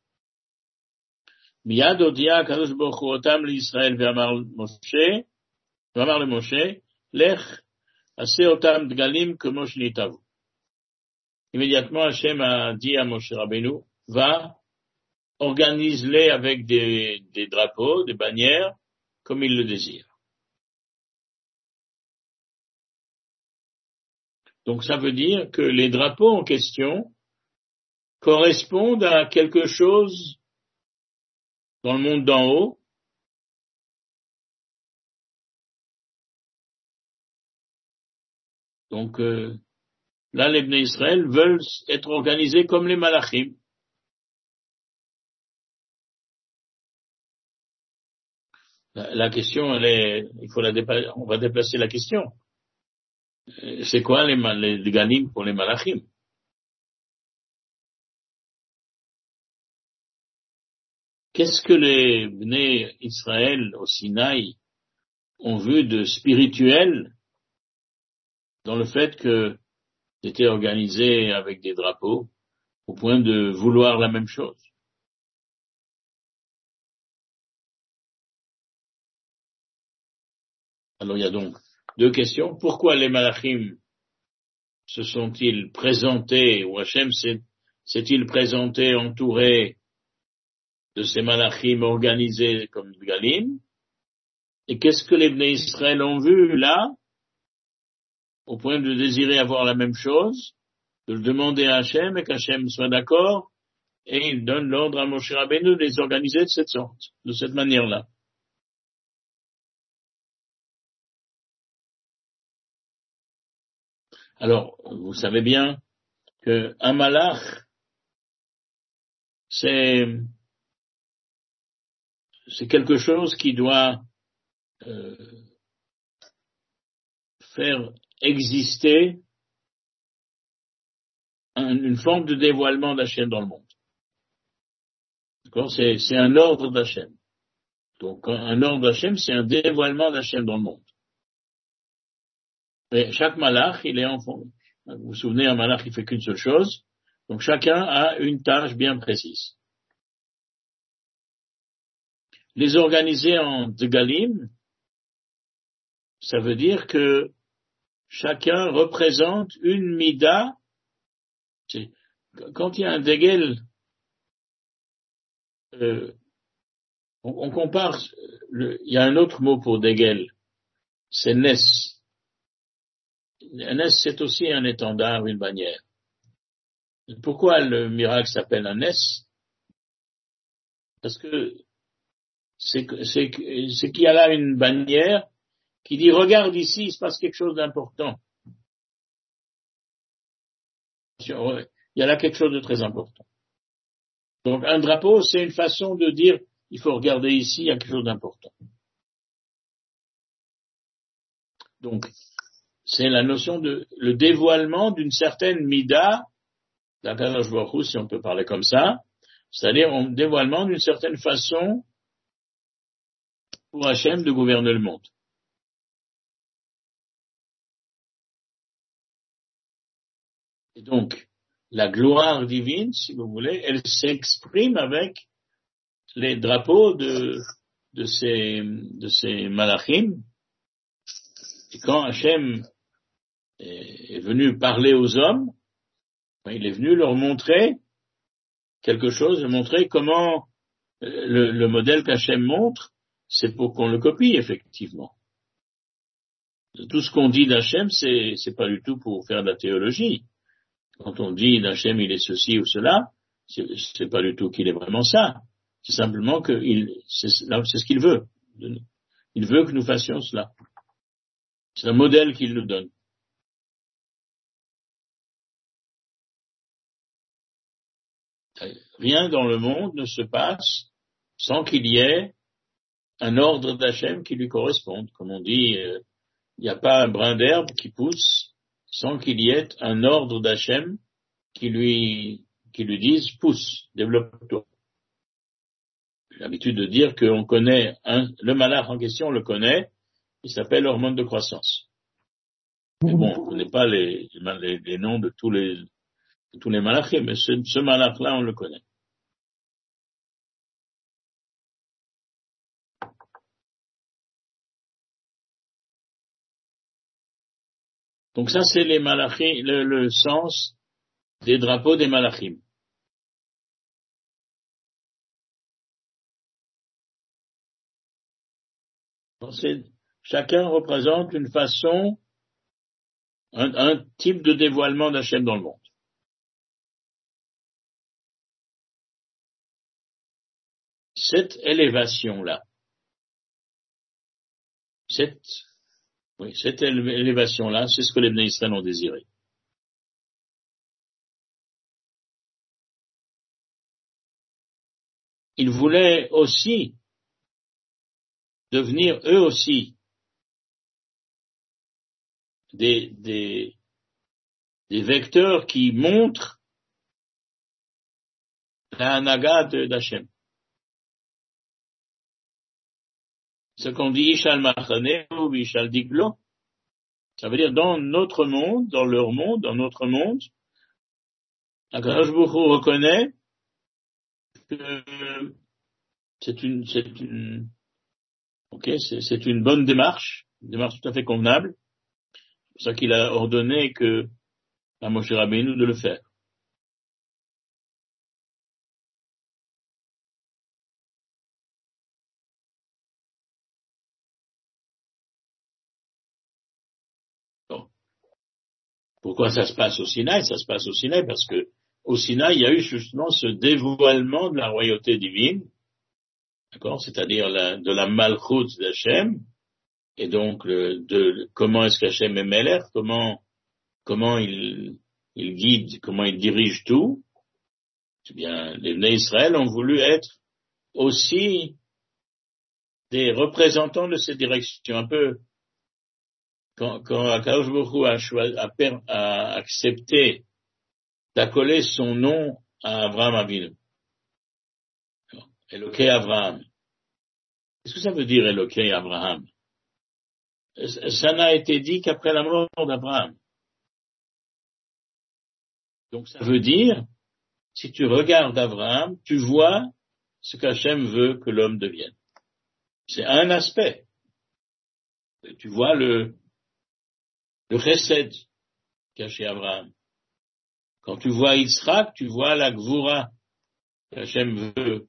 Miyad odia kadosh baruch hu otam liYisrael ve'amar Moshe, ve'amar le Moshe, lech aseh otam dgalim kemo shnitavu. Immédiatement, Hachem a dit à Moshe Rabbeinu, va, organise-les avec des, des drapeaux, des bannières, comme il le désire. Donc ça veut dire que les drapeaux en question correspondent à quelque chose dans le monde d'en haut, donc euh, là les Bnei Israël veulent être organisés comme les Malachim. La, la question, elle est, il faut la dépasser, on va déplacer la question. C'est quoi les, les, les galim pour les Malachim? Qu'est-ce que les Bnei Israël au Sinaï ont vu de spirituel dans le fait que c'était organisé avec des drapeaux au point de vouloir la même chose? Alors il y a donc deux questions. Pourquoi les Malachim se sont-ils présentés, ou Hachem s'est-il présenté entouré de ces Malachim organisés comme Galim? Et qu'est-ce que les Bnei Israël ont vu là, au point de désirer avoir la même chose, de le demander à Hachem et qu'Hachem soit d'accord, et il donne l'ordre à Moshe Rabbeinu de les organiser de cette sorte, de cette manière-là. Alors, vous savez bien que un malach, c'est, c'est quelque chose qui doit euh, faire exister un, une forme de dévoilement d'Hachem dans le monde. D'accord? C'est, c'est un ordre d'Hachem. Donc, un ordre d'Hachem, c'est un dévoilement d'Hachem dans le monde. Et chaque malach, il est en fond. Vous vous souvenez, un malach, il fait qu'une seule chose. Donc, chacun a une tâche bien précise. Les organiser en Dgalim, ça veut dire que chacun représente une mida. C'est, quand il y a un dégel, euh, on, on compare, le, il y a un autre mot pour dégel, c'est nes. Un nes, c'est aussi un étendard, une bannière. Pourquoi le miracle s'appelle un nes? Parce que c'est, c'est, c'est qu'il y a là une bannière qui dit, regarde ici, il se passe quelque chose d'important. Il y a là quelque chose de très important. Donc un drapeau, c'est une façon de dire, il faut regarder ici, il y a quelque chose d'important. Donc, c'est la notion de le dévoilement d'une certaine mida d'Akadosh Baruch Hu, si on peut parler comme ça, c'est-à-dire un dévoilement d'une certaine façon pour Hachem de gouverner le monde. Et donc, la gloire divine, si vous voulez, elle s'exprime avec les drapeaux de, de ces, de ces malachim. Et quand Hachem est, est venu parler aux hommes, il est venu leur montrer quelque chose, montrer comment le, le modèle qu'Hachem montre, c'est pour qu'on le copie, effectivement. Tout ce qu'on dit d'Hachem, c'est, c'est pas du tout pour faire de la théologie. Quand on dit d'Hachem, il est ceci ou cela, c'est, c'est pas du tout qu'il est vraiment ça. C'est simplement que il, c'est, c'est ce qu'il veut. Il veut que nous fassions cela. C'est un modèle qu'il nous donne. Rien dans le monde ne se passe sans qu'il y ait un ordre d'Hachem qui lui corresponde. Comme on dit, euh, il n'y a pas un brin d'herbe qui pousse sans qu'il y ait un ordre d'Hachem qui lui, qui lui dise pousse, développe-toi. J'ai l'habitude de dire qu'on connaît un, le malach en question, on le connaît, il s'appelle hormone de croissance. Mais bon, on ne connaît pas les, les, les noms de tous les, de tous les malachim, mais ce, ce malach-là, on le connaît. Donc ça, c'est les malachim, le, le sens des drapeaux des malachim. Donc c'est, chacun représente une façon, un, un type de dévoilement d'Hachem dans le monde. Cette élévation-là, cette, oui, cette élévation-là, c'est ce que les Bnei Israël ont désiré. Ils voulaient aussi devenir eux aussi des, des, des vecteurs qui montrent la hanaga d'Hachem. Ce qu'on dit Ishal Machane ou Ishal Diglo, ça veut dire dans notre monde, dans leur monde, dans notre monde, Akadosh Baruch Hu reconnaît que c'est une, c'est une, ok, c'est, c'est une bonne démarche, une démarche tout à fait convenable. C'est pour ça qu'il a ordonné que à Moshe Rabbeinu de le faire. Bon. Pourquoi ça se passe au Sinaï? Ça se passe au Sinaï parce que au Sinaï, il y a eu justement ce dévoilement de la royauté divine, d'accord, c'est-à-dire la, de la malchoute d'Hachem, et donc le, de comment est-ce qu'Hachem est Melech, comment comment il, il guide, comment il dirige tout. Eh bien, les Bnei Israël ont voulu être aussi des représentants de cette direction. Un peu quand, quand Akadosh Baruch Hu a, choisi, a, a accepté d'accoler son nom à Abraham Avinu. Elokei Abraham. Qu'est-ce que ça veut dire Elokei Abraham? Ça n'a été dit qu'après la mort d'Abraham. Donc ça veut dire, si tu regardes Abraham, tu vois ce qu'Hachem veut que l'homme devienne. C'est un aspect. Tu vois le, le chesed caché Abraham. Quand tu vois Yitzhak, tu vois la gvura qu'Hachem veut,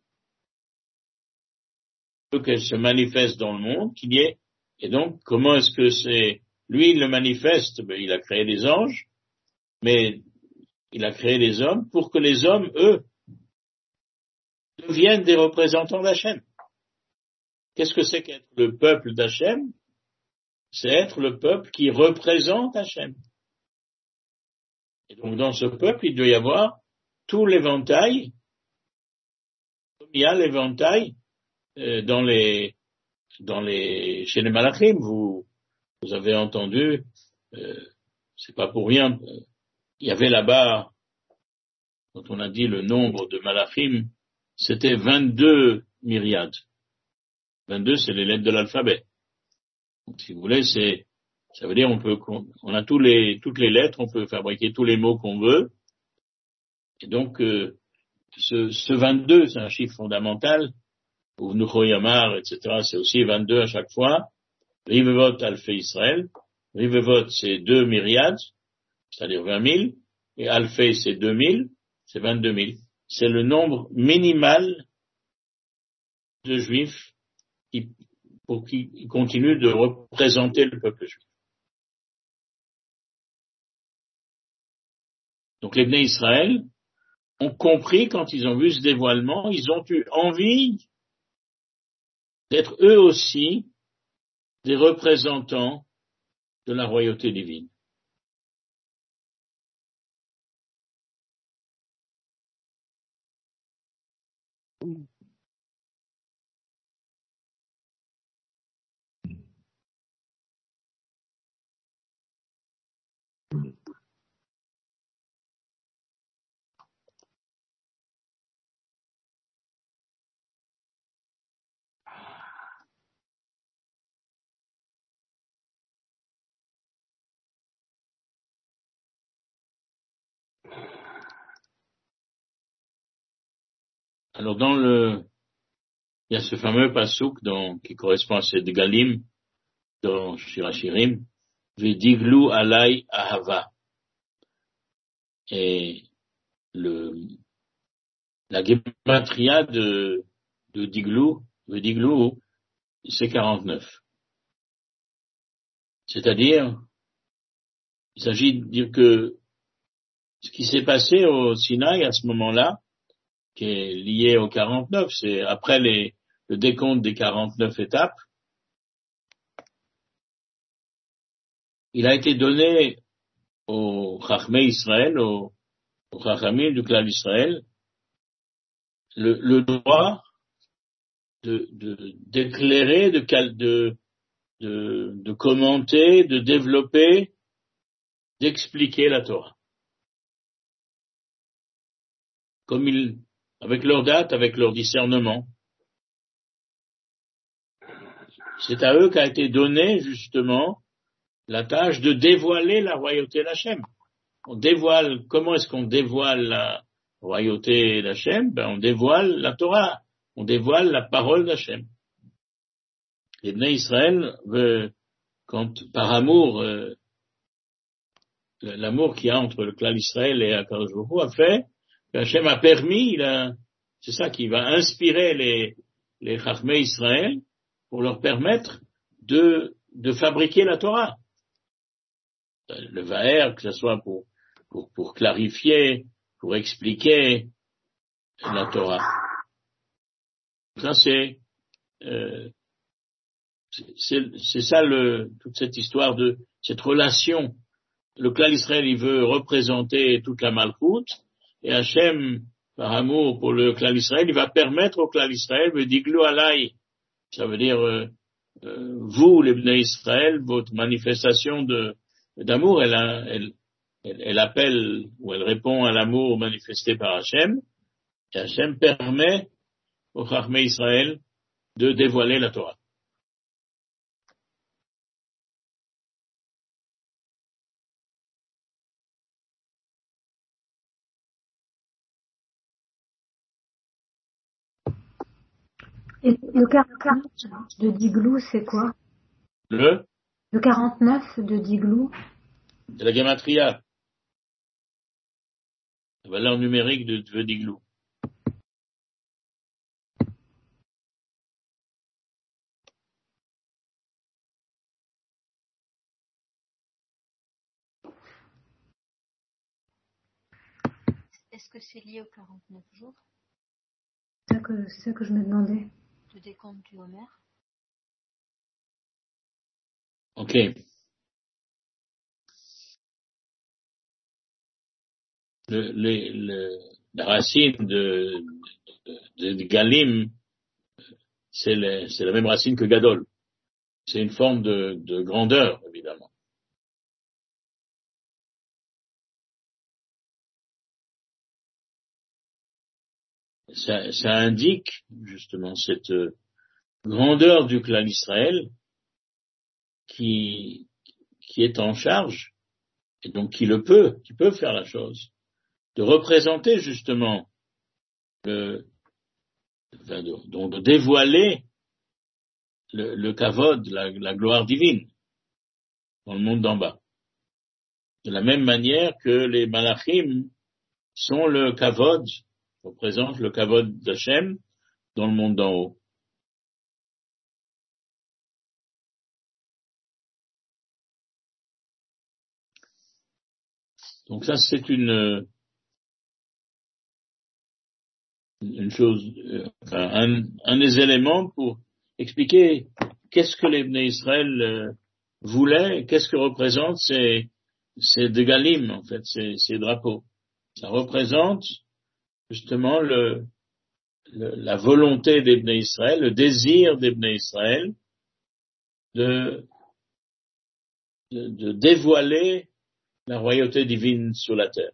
veut qu'elle se manifeste dans le monde, qu'il y ait. Et donc, comment est-ce que c'est, lui, il le manifeste, ben, il a créé des anges, mais il a créé les hommes pour que les hommes, eux, deviennent des représentants d'Hachem. Qu'est-ce que c'est qu'être le peuple d'Hachem? C'est être le peuple qui représente Hachem. Et donc, dans ce peuple, il doit y avoir tout l'éventail, comme il y a l'éventail euh, dans les, dans les, chez les malachim. Vous, vous avez entendu, euh, c'est pas pour rien, il y avait là-bas, quand on a dit le nombre de malachim, c'était vingt-deux myriades. vingt-deux, c'est les lettres de l'alphabet. Donc, si vous voulez, c'est, ça veut dire on peut, on a tous les, toutes les lettres, on peut fabriquer tous les mots qu'on veut. Et donc, euh, ce, ce vingt-deux, c'est un chiffre fondamental. Ou Nuchoyamar, et cetera, c'est aussi vingt-deux à chaque fois. Rivevot Alfé Israël. Rivevot, c'est deux myriades, c'est-à-dire vingt mille. Et Alfé, c'est deux mille, c'est vingt-deux mille. C'est le nombre minimal de juifs qui, pour qui continuent de représenter le peuple juif. Donc les Bnei Israël ont compris quand ils ont vu ce dévoilement, ils ont eu envie d'être eux aussi des représentants de la royauté divine. Alors dans le, il y a ce fameux pasouk dans, qui correspond à cette Galim dans Shirachirim, V'diglu alay ahava. Et le, la gematria de, de Diglu, V'diglu, c'est quarante-neuf. C'est-à-dire, il s'agit de dire que ce qui s'est passé au Sinaï à ce moment-là, qui est lié au quarante-neuf, c'est après les, le décompte des quarante-neuf étapes, il a été donné au Chachmei Israël, au, au Chachamim du clan d'Israël, le, le droit de, de, d'éclairer, de, de, de, de commenter, de développer, d'expliquer la Torah. Comme ils, avec leur date, avec leur discernement. C'est à eux qu'a été donnée, justement, la tâche de dévoiler la royauté d'Hachem. On dévoile, comment est-ce qu'on dévoile la royauté d'Hachem? Ben, on dévoile la Torah. On dévoile la parole d'Hachem. Les Bnei Israël, veut, quand, par amour, euh, l'amour qu'il y a entre le clan d'Israël et Akadosh Baruch Hu a fait, Hachem a permis, il a, c'est ça qui va inspirer les, les Chachmei Israël pour leur permettre de, de fabriquer la Torah. Le Vaher, que ce soit pour, pour, pour clarifier, pour expliquer la Torah. Ça, c'est, euh, c'est, c'est ça le, toute cette histoire de, cette relation. Le clan d'Israël, il veut représenter toute la Malchoute, et Hachem, par amour pour le clan d'Israël, il va permettre au clan d'Israël de diglu alay. Ça veut dire, euh, euh, vous, les Bnei Israël, votre manifestation de, d'amour, elle, a, elle, elle, elle appelle, ou elle répond à l'amour manifesté par Hachem, et Hachem permet au Chachmei Israël de dévoiler la Torah. Et le quarante-neuf de Diglou, c'est quoi? Le Le quarante-neuf de Diglou? C'est la gematria. La valeur numérique de, de Diglou. Est-ce que c'est lié aux quarante-neuf jours? C'est ça que, c'est ça que je me demandais. Le décompte du Homer? Ok. Le, le, le, la racine de, de, de Galim, c'est, le, c'est la même racine que Gadol. c'est une forme de, de grandeur, évidemment. Ça, ça indique justement cette grandeur du clan d'Israël qui, qui est en charge, et donc qui le peut, qui peut faire la chose, de représenter justement, le, enfin de, donc de dévoiler le, le kavod, la, la gloire divine dans le monde d'en bas. De la même manière que les malachim sont le kavod, représentent le kavod d'Hachem dans le monde d'en haut. Donc ça, c'est une, une chose, enfin, un, un des éléments pour expliquer qu'est-ce que les Bnei Israël euh, voulaient, qu'est-ce que représentent ces, ces dégalim, en fait, ces, ces drapeaux. Ça représente justement le, le, la volonté des Bnei Israël, le désir des Bnei Israël de, de, de dévoiler la royauté divine sur la terre.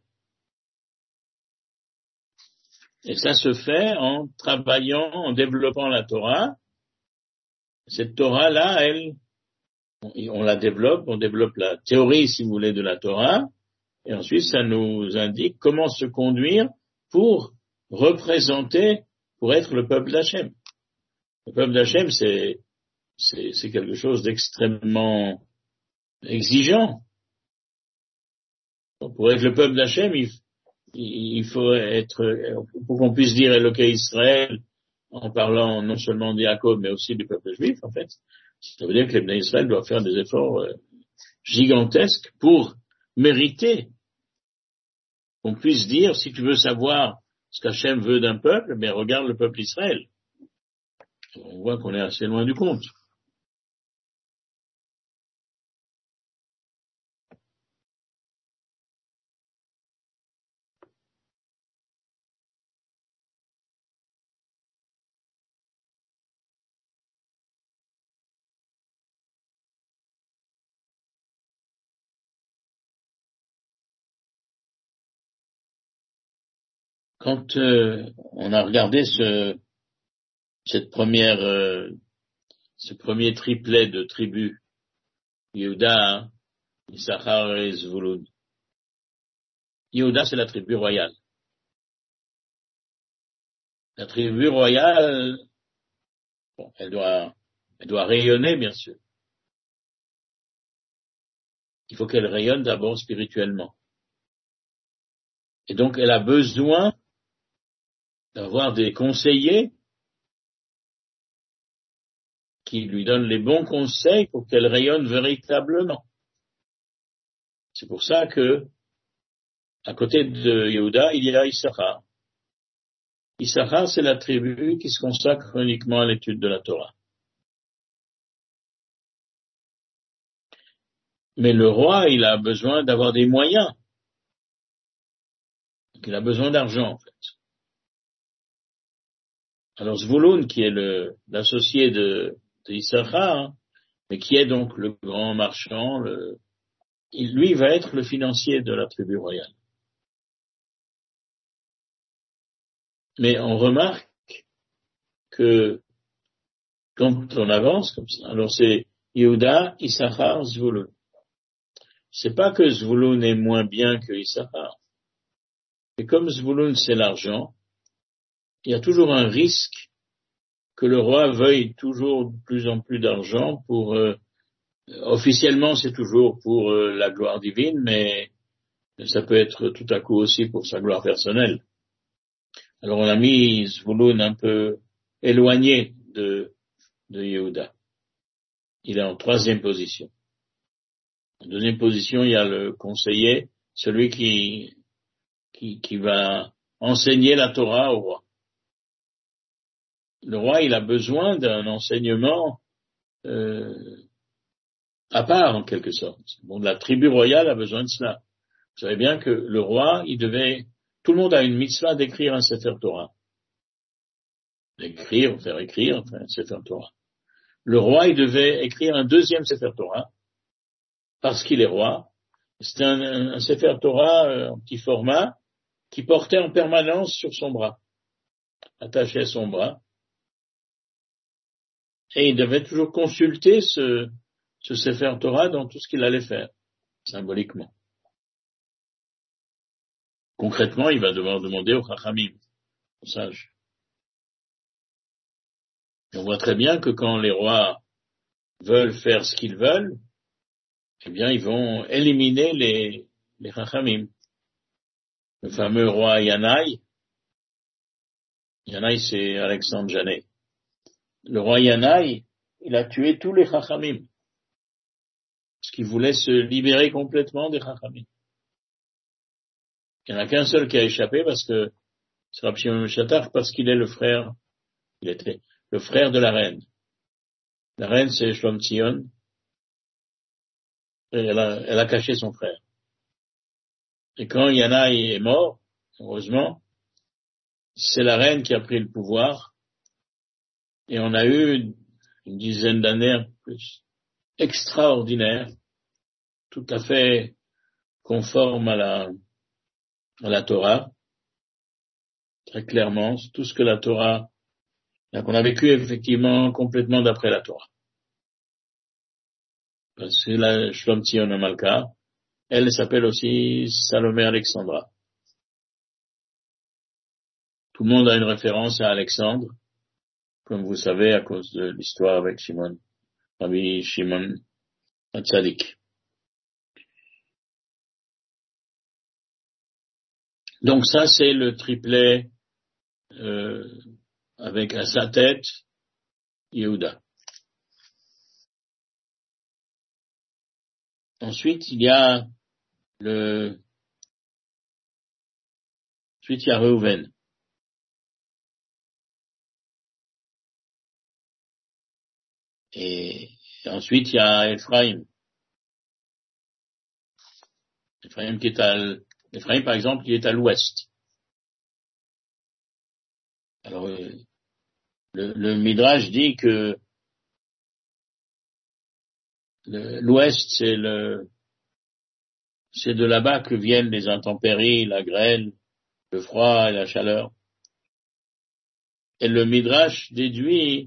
Et ça se fait en travaillant, en développant la Torah. Cette Torah-là, elle, on la développe, on développe la théorie, si vous voulez, de la Torah, et ensuite ça nous indique comment se conduire pour représenter, pour être le peuple d'Hachem. Le peuple d'Hachem, c'est, c'est, c'est quelque chose d'extrêmement exigeant. Pour être le peuple d'Hachem, il, il faut être, pour qu'on puisse dire Eloké Israël, en parlant non seulement de Jacob, mais aussi du peuple juif, en fait, ça veut dire que les Bnei Israël doivent faire des efforts euh, gigantesques pour mériter qu'on puisse dire, si tu veux savoir ce qu'Hachem veut d'un peuple, mais regarde le peuple Israël. On voit qu'on est assez loin du compte. Quand euh, on a regardé ce, cette première, euh, ce premier triplet de tribus, Yehuda, Issachar et Zvulun. Yehuda, c'est la tribu royale. La tribu royale, bon, elle doit, elle doit rayonner, bien sûr. Il faut qu'elle rayonne d'abord spirituellement. Et donc, elle a besoin d'avoir des conseillers qui lui donnent les bons conseils pour qu'elle rayonne véritablement. C'est pour ça que, à côté de Yehuda, il y a Issachar. Issachar, c'est la tribu qui se consacre uniquement à l'étude de la Torah. Mais le roi, il a besoin d'avoir des moyens. Il a besoin d'argent, en fait. Alors Zvulun, qui est le, l'associé de, de Issachar, hein, mais qui est donc le grand marchand, le, il, lui va être le financier de la tribu royale. Mais on remarque que quand on avance comme ça, alors c'est Yehuda, Issachar, Zvulun. C'est pas que Zvulun est moins bien que Issachar. Et comme Zvulun c'est l'argent, il y a toujours un risque que le roi veuille toujours de plus en plus d'argent pour, euh, officiellement c'est toujours pour euh, la gloire divine, mais ça peut être tout à coup aussi pour sa gloire personnelle. Alors on a mis Zvulun un peu éloigné de, de Yehuda. Il est en troisième position. En deuxième position, il y a le conseiller, celui qui, qui, qui va enseigner la Torah au roi. Le roi, il a besoin d'un enseignement euh, à part, en quelque sorte. Bon, la tribu royale a besoin de cela. Vous savez bien que le roi, il devait... Tout le monde a une mitzvah d'écrire un Sefer Torah. D'écrire, faire écrire, enfin, un Sefer Torah. le roi, il devait écrire un deuxième Sefer Torah, parce qu'il est roi. C'était un, un, un Sefer Torah euh, en petit format, qui portait en permanence sur son bras, attaché à son bras. Et il devait toujours consulter ce, ce Sefer Torah dans tout ce qu'il allait faire, symboliquement. Concrètement, il va devoir demander aux Chachamim, aux sages. Et on voit très bien que quand les rois veulent faire ce qu'ils veulent, eh bien, ils vont éliminer les, les Chachamim. Le fameux roi Yanaï, Yanaï c'est Alexandre Janet. Le roi Yanaï, il a tué tous les Chachamim, parce qu'il voulait se libérer complètement des Chachamim. Il n'y en a qu'un seul qui a échappé, parce que c'est Rabbi Shimon Shatar, parce qu'il est le frère, il était le frère de la reine. La reine, c'est Shlom Tzion, et elle a, elle a caché son frère. Et quand Yanaï est mort, heureusement, c'est la reine qui a pris le pouvoir, et on a eu une dizaine d'années plus extraordinaires, tout à fait conformes à la, à la Torah, très clairement, tout ce que la Torah, qu'on a vécu effectivement complètement d'après la Torah. C'est la Shlom Tzion Malka, elle s'appelle aussi Salomé Alexandra. Tout le monde a une référence à Alexandre, comme vous savez, à cause de l'histoire avec Shimon, Rabbi Shimon Hatzadik. Donc ça, c'est le triplet euh, avec à sa tête Yehuda. Ensuite, il y a le ensuite il y a Reuven. Et, et ensuite, il y a Ephraim. Ephraim qui est à Ephraim, par exemple, il est à l'ouest. Alors, euh, le, le Midrash dit que le, l'ouest, c'est le, c'est de là-bas que viennent les intempéries, la grêle, le froid et la chaleur. Et le Midrash déduit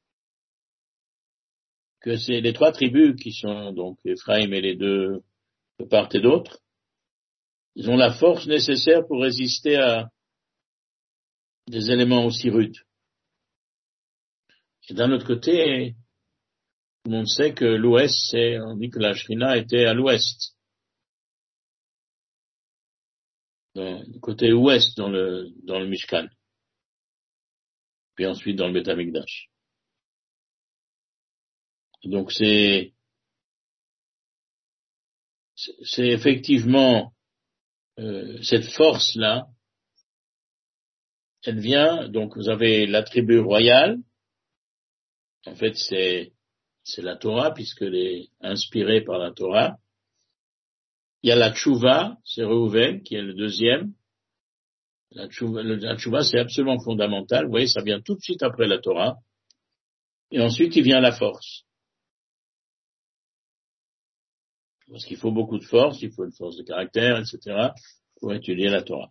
que c'est les trois tribus qui sont donc Ephraim et les deux de part et d'autre. Ils ont la force nécessaire pour résister à des éléments aussi rudes. Et d'un autre côté, tout le monde sait que l'ouest, c'est, on dit que la Shrina était à l'ouest. Dans, du côté ouest, dans le, dans le Mishkan. Puis ensuite dans le Beth Amikdash. Donc c'est, c'est, c'est effectivement, euh, cette force-là, elle vient, donc vous avez la tribu royale, en fait c'est, c'est la Torah, puisqu'elle est inspirée par la Torah. Il y a la Tchouva, c'est Reuven, qui est le deuxième. La Tchouva, la Tchouva, c'est absolument fondamental. Vous voyez, ça vient tout de suite après la Torah. Et ensuite, il vient la force. Parce qu'il faut beaucoup de force, il faut une force de caractère, et cetera, pour étudier la Torah.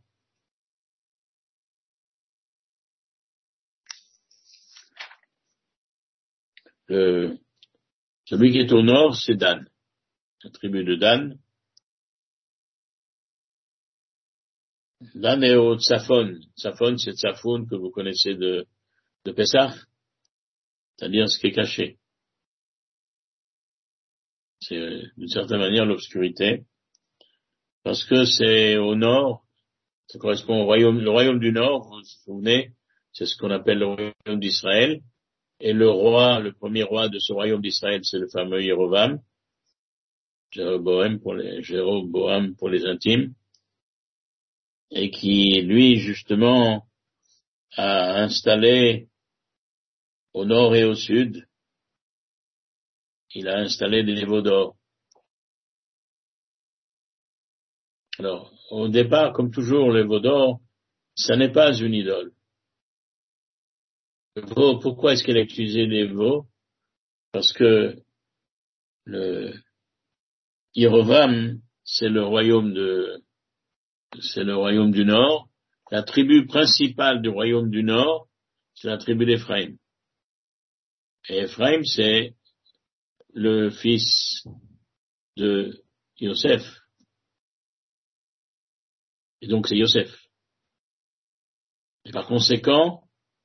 Le, celui qui est au nord, c'est Dan. La tribu de Dan. Dan est au Tsafon. Tsafon, c'est Tsafoun que vous connaissez de, de Pessah. C'est-à-dire ce qui est caché. C'est d'une certaine manière l'obscurité. Parce que c'est au nord, ça correspond au royaume, le royaume du nord, vous vous souvenez, c'est ce qu'on appelle le royaume d'Israël. Et le roi, le premier roi de ce royaume d'Israël, c'est le fameux Jéroboam. Jéroboam pour les, Jéroboam pour les intimes. Et qui, lui, justement, a installé au nord et au sud, il a installé des veaux d'or. Alors, au départ, comme toujours, le veau d'or, ça n'est pas une idole. Le veau, pourquoi est-ce qu'elle a utilisé des veaux? parce que le Yerovam, c'est le royaume de, c'est le royaume du Nord. La tribu principale du royaume du Nord, c'est la tribu d'Éphraïm. Et Éphraïm, c'est le fils de Yosef. Et donc, c'est Yosef. Et par conséquent,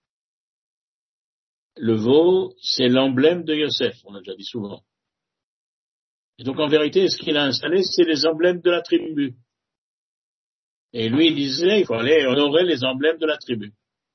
le veau, c'est l'emblème de Yosef, on l'a déjà dit souvent. Et donc, en vérité, ce qu'il a installé, c'est les emblèmes de la tribu. Et lui, il disait, il faut aller honorer les emblèmes de la tribu.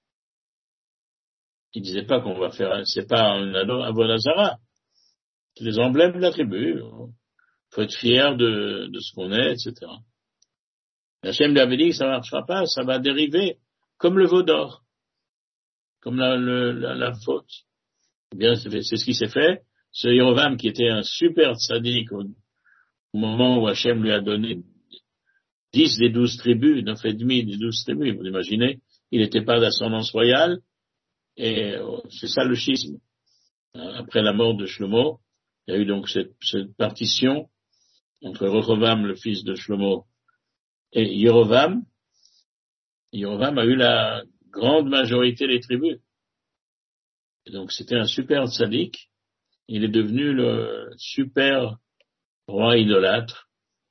Il disait pas qu'on va faire, c'est pas un avodah zara. C'est les emblèmes de la tribu. Il faut être fier de, de ce qu'on est, et cetera. Hachem lui avait dit que ça ne marchera pas, ça va dériver comme le veau d'or, comme la, le, la, la faute. Eh bien, c'est, c'est ce qui s'est fait. Ce Yerovam, qui était un super tzaddik au, au moment où Hachem lui a donné dix des douze tribus, neuf et demi des douze tribus, vous imaginez, il n'était pas d'ascendance royale, et c'est ça le schisme. Après la mort de Shlomo, il y a eu donc cette, cette partition entre Rehovam, le fils de Shlomo, et Yerovam. Yerovam a eu la grande majorité des tribus. Et donc c'était un super tzaddik. Il est devenu le super roi idolâtre.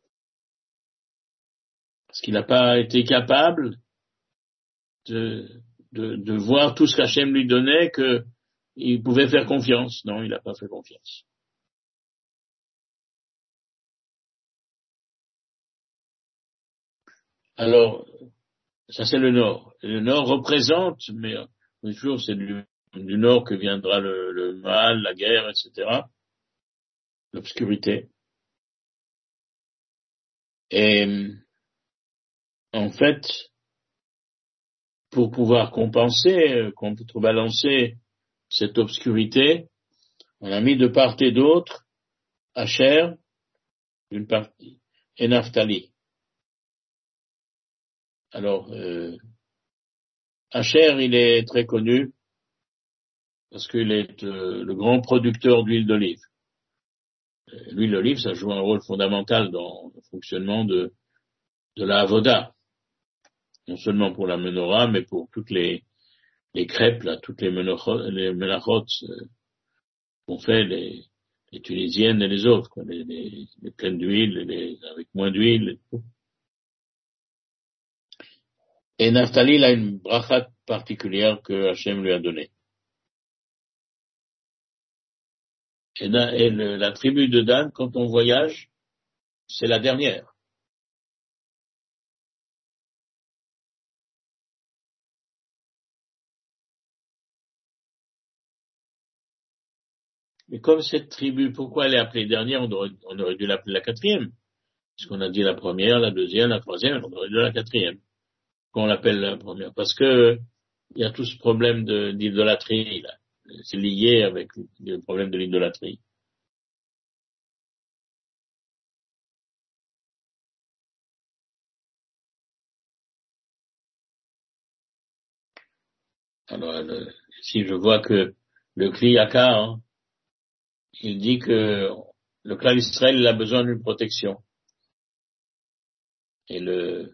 Parce qu'il n'a pas été capable de, de, de voir tout ce qu'Hachem lui donnait, qu'il pouvait faire confiance. Non, il n'a pas fait confiance. Alors, ça c'est le Nord. Et le Nord représente, mais toujours c'est du, du Nord que viendra le, le mal, la guerre, et cetera. L'obscurité. Et en fait, pour pouvoir compenser, contrebalancer cette obscurité, on a mis de part et d'autre Asher, d'une partie, et Naphtali. Alors, euh, Asher, il est très connu parce qu'il est euh, le grand producteur d'huile d'olive. L'huile d'olive, ça joue un rôle fondamental dans le fonctionnement de, de la avoda. Non seulement pour la menorah, mais pour toutes les, les crêpes, là, toutes les menachot, les menachot euh, qu'on fait, les, les tunisiennes et les autres, quoi, les, les, les pleines d'huile, les, avec moins d'huile. Et, et Naphtali, il a une bracha particulière que Hachem lui a donnée. Et, et le, la tribu de Dan, quand on voyage, c'est la dernière. Mais comme cette tribu, pourquoi elle est appelée dernière, on aurait, on aurait dû l'appeler la quatrième. Puisqu'on a dit la première, la deuxième, la troisième, on aurait dû la quatrième. Qu'on l'appelle la première. Parce que il y a tout ce problème de, d'idolâtrie, là. C'est lié avec le problème de l'idolâtrie. Alors, le, si je vois que le Kli Yakar, hein, il dit que le clan Israël il a besoin d'une protection. Et le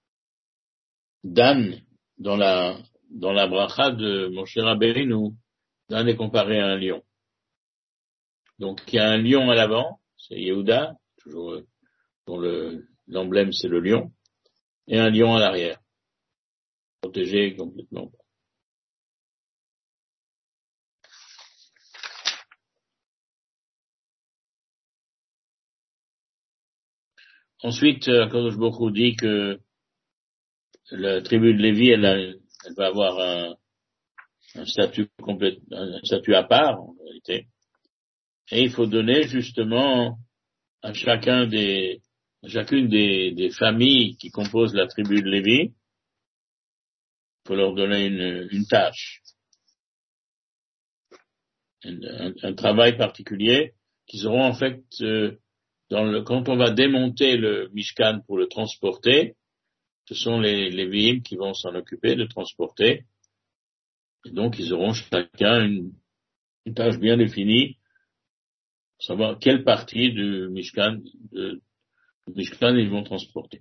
Dan, dans la, dans la bracha de Moshe Rabbeinu, Dan est comparé à un lion. Donc, il y a un lion à l'avant, c'est Yehuda, toujours, dont le, l'emblème c'est le lion, et un lion à l'arrière, protégé complètement. Ensuite, Kadosh Baruch Hu dit que la tribu de Lévi, elle, a, elle va avoir un, un statut complet, un statut à part, en réalité. Et il faut donner justement à chacun des, à chacune des, des familles qui composent la tribu de Lévi, il faut leur donner une, une tâche, un, un, un travail particulier qu'ils auront en fait, euh, dans le, quand on va démonter le Mishkan pour le transporter, ce sont les Lévi'im qui vont s'en occuper de transporter. Et donc, ils auront chacun une, une tâche bien définie savoir quelle partie du Mishkan, de, du Mishkan ils vont transporter.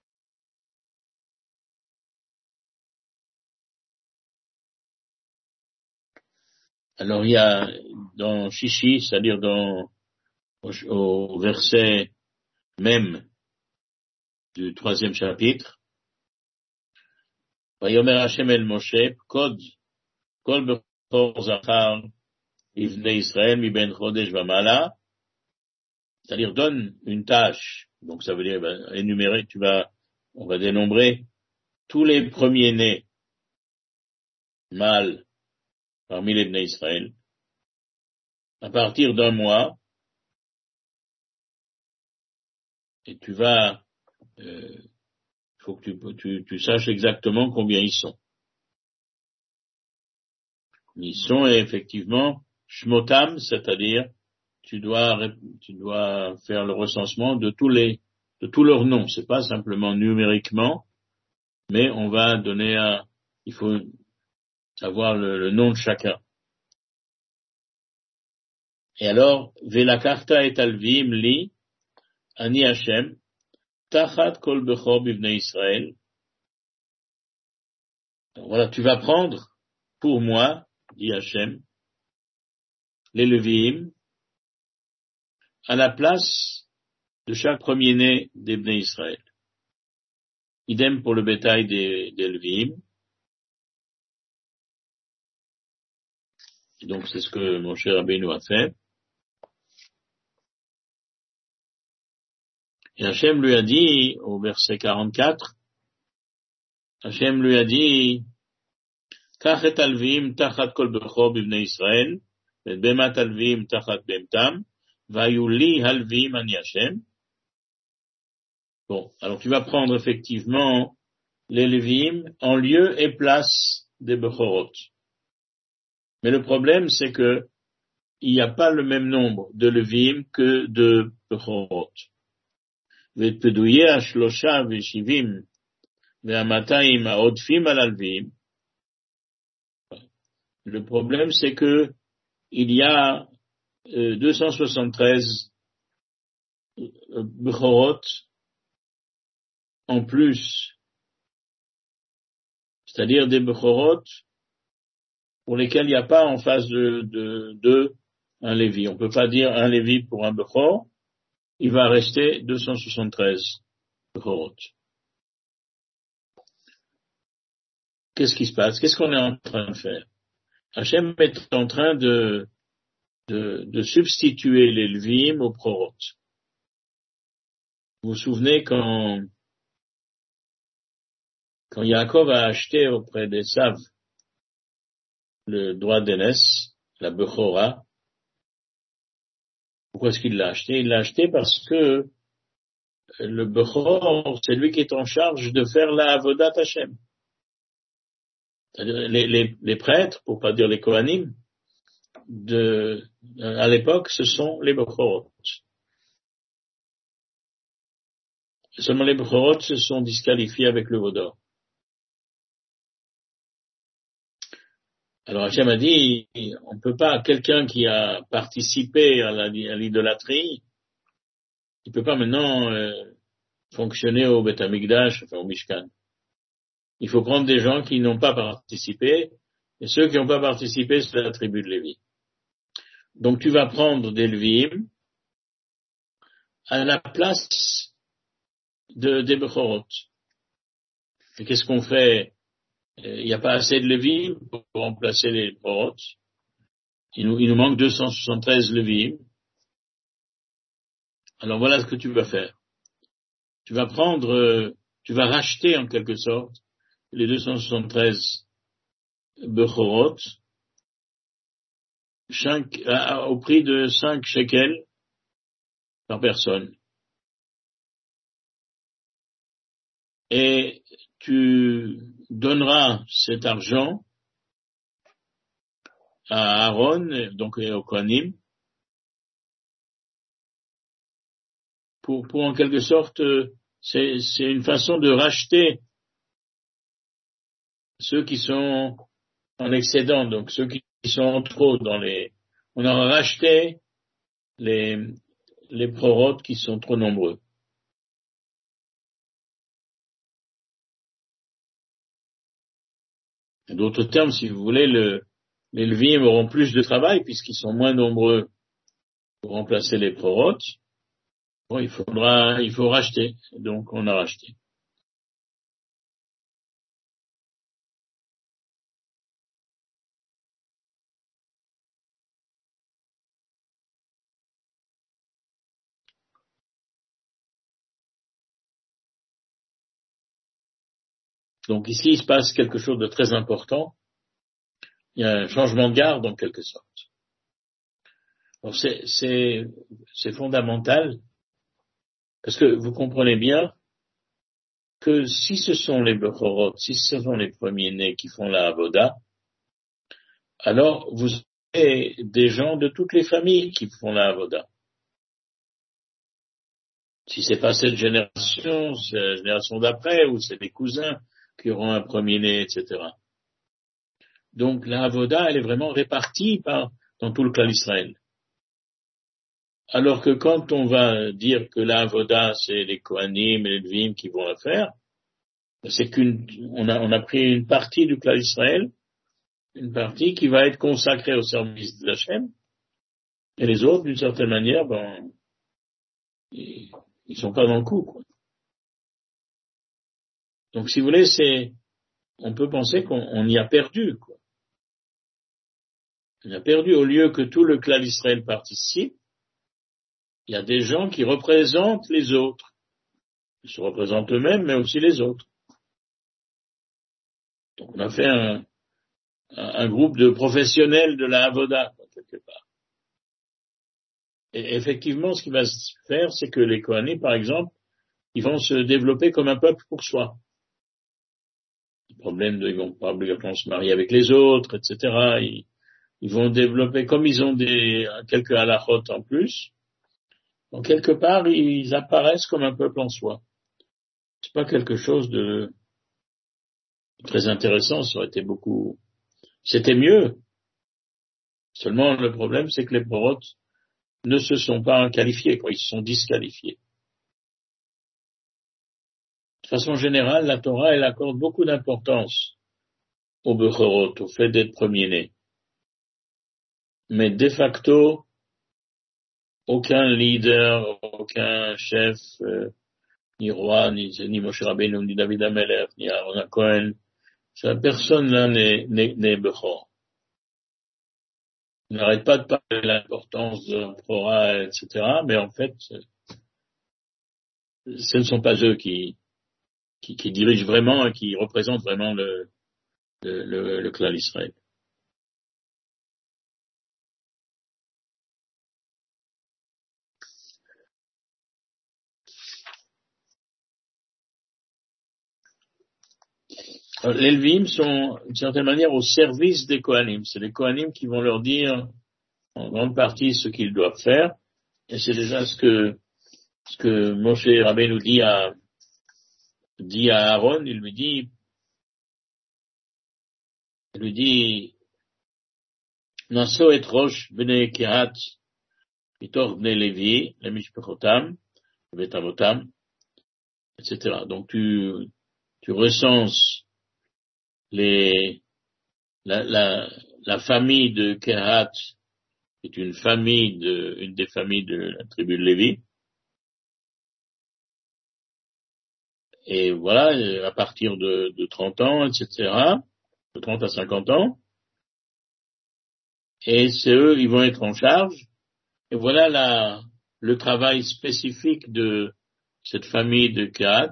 Alors il y a dans Shishi, c'est-à-dire dans au, au verset même du troisième chapitre, Vayomer Hashem el Moshe, Kod, Kol Bechor Zachar, Ivnei Israël, Mi Ben Chodesh Vamala, c'est-à-dire donne une tâche, donc ça veut dire ben, énumérer, tu vas, on va dénombrer tous les premiers-nés mâles parmi les Bnei Israël, à partir d'un mois, et tu vas, euh, faut que tu, tu, tu saches exactement combien ils sont. Ils sont effectivement shmotam, c'est-à-dire tu dois tu dois faire le recensement de tous les de tous leurs noms. C'est pas simplement numériquement, mais on va donner un, il faut savoir le, le nom de chacun. Et alors, Velakarta et Alvim li ani Hashem tachat kol bechor bivnei Israël. Voilà, tu vas prendre pour moi, dit Hashem, les Lévi'im à la place de chaque premier-né des Bnei Israël. Idem pour le bétail des, des Lévi'im. Et donc c'est ce que mon cher Rabbeinu a fait. Et Hachem lui a dit, au verset quarante-quatre, Hachem lui a dit, Kach et alvim tachat kol bechor bivnei Israël, et bemat alvim tachat bemtam, vayu li halvim ani Hachem. Bon, alors tu vas prendre effectivement les Lévi'im en lieu et place des Bechorot. Mais le problème, c'est que il n'y a pas le même nombre de Lévi'im que de Bechorot. Ve'tpedouye ha-shlosha ve'shivim ve'amatayim ha'odfim al-alvim. Le problème, c'est que il y a euh, deux cent soixante-treize Bechorot en plus, c'est-à-dire des Bechorot pour lesquels il n'y a pas en face de, de, de un Lévi. On ne peut pas dire un Lévi pour un Bechor, il va rester deux cent soixante-treize Bechorot. Qu'est-ce qui se passe? Qu'est-ce qu'on est en train de faire? Hachem est en train de, de, de substituer les Lévi'im aux Prorot. Vous vous souvenez quand, quand Yaakov a acheté auprès des Sav le droit d'aînesse, la Bechora, pourquoi est-ce qu'il l'a acheté? Il l'a acheté parce que le Bechor, c'est lui qui est en charge de faire la Avodat Hashem. C'est-à-dire les, les, les prêtres, pour pas dire les Kohanim, de, à l'époque, ce sont les Bechorot. Seulement les Bechorot se sont disqualifiés avec le Vaudor. Alors Hachem a dit, on ne peut pas, quelqu'un qui a participé à, la, à l'idolâtrie, il ne peut pas maintenant euh, fonctionner au Beth Amikdash, enfin au Mishkan. Il faut prendre des gens qui n'ont pas participé, et ceux qui n'ont pas participé, c'est la tribu de Lévi. Donc tu vas prendre des Lévi'im à la place de, des Bechorot. Et qu'est-ce qu'on fait? Il n'y a pas assez de Lévi'im pour remplacer les Bechorot. Il nous, il nous manque deux cent soixante-treize Lévi'im. Alors voilà ce que tu vas faire. Tu vas prendre, euh, tu vas racheter en quelque sorte les deux cent soixante-treize Bechorot cinq, à, au prix de cinq shekels par personne. Et tu donneras cet argent à Aaron, donc au Kohanim, pour, pour en quelque sorte, c'est, c'est une façon de racheter ceux qui sont en excédent, donc ceux qui sont en trop dans les, on aura racheté les, les prorotes qui sont trop nombreux. En d'autres termes, si vous voulez, le, les Levim auront plus de travail puisqu'ils sont moins nombreux pour remplacer les prorotes. Bon, il faudra, il faut racheter. Donc, on a racheté. Donc ici, il se passe quelque chose de très important. Il y a un changement de garde en quelque sorte. Alors c'est, c'est, c'est fondamental parce que vous comprenez bien que si ce sont les Bechorot, si ce sont les premiers-nés qui font la Avoda, alors vous avez des gens de toutes les familles qui font la Avoda. Si c'est pas cette génération, c'est la génération d'après, ou c'est des cousins qui auront un premier-né, et cetera. Donc la Avoda, elle est vraiment répartie par, dans tout le clan d'Israël. Alors que quand on va dire que la Avoda, c'est les Kohanim et les Levim qui vont la faire, c'est qu'une, on a, on a pris une partie du clan d'Israël, une partie qui va être consacrée au service de Hachem, et les autres, d'une certaine manière, ben, ils, ils sont pas dans le coup, quoi. Donc, si vous voulez, c'est, on peut penser qu'on on y a perdu, quoi. On y a perdu, au lieu que tout le clan d'Israël participe, il y a des gens qui représentent les autres. Ils se représentent eux-mêmes, mais aussi les autres. Donc, on a fait un, un groupe de professionnels de la Avoda, quelque part. Et effectivement, ce qui va se faire, c'est que les Kohanim, par exemple, ils vont se développer comme un peuple pour soi. Le problème de, ils vont pas obligatoirement se marier avec les autres, et cetera. Ils, ils vont développer, comme ils ont des, quelques halachot en plus, donc quelque part, ils apparaissent comme un peuple en soi. C'est pas quelque chose de très intéressant, ça aurait été beaucoup, c'était mieux. Seulement, le problème, c'est que les prorotes ne se sont pas qualifiés, quoi. Ils se sont disqualifiés. De façon générale, la Torah, elle accorde beaucoup d'importance au Bechorot, au fait d'être premier-né. Mais de facto, aucun leader, aucun chef, euh, ni roi, ni, ni Moshe Rabbeinu, ni David HaMelech, ni Aaron HaKohen, personne là n'est, n'est, n'est Bechor. On n'arrête pas de parler de l'importance de la Torah, et cetera, mais en fait, ce ne sont pas eux qui, qui, qui dirigent vraiment et qui représentent vraiment le, le, le, le clan d'Israël. Les Levim sont, d'une certaine manière, au service des Kohanim. C'est les Kohanim qui vont leur dire, en grande partie, ce qu'ils doivent faire. Et c'est déjà ce que, ce que Moshe Rabbeinu dit à, dit à Aaron. Il lui dit, il lui dit, Naso et Rosh bnei Kehat, mitor bnei Levi, le mishpechotam, le betavotam, et cetera. Donc tu, tu recenses les, la, la, la famille de Kehat, qui est une famille de, une des familles de la tribu de Lévi. Et voilà, à partir de, de trente ans, et cetera, de trente à cinquante ans. Et c'est eux, ils vont être en charge. Et voilà la, le travail spécifique de cette famille de Kehat.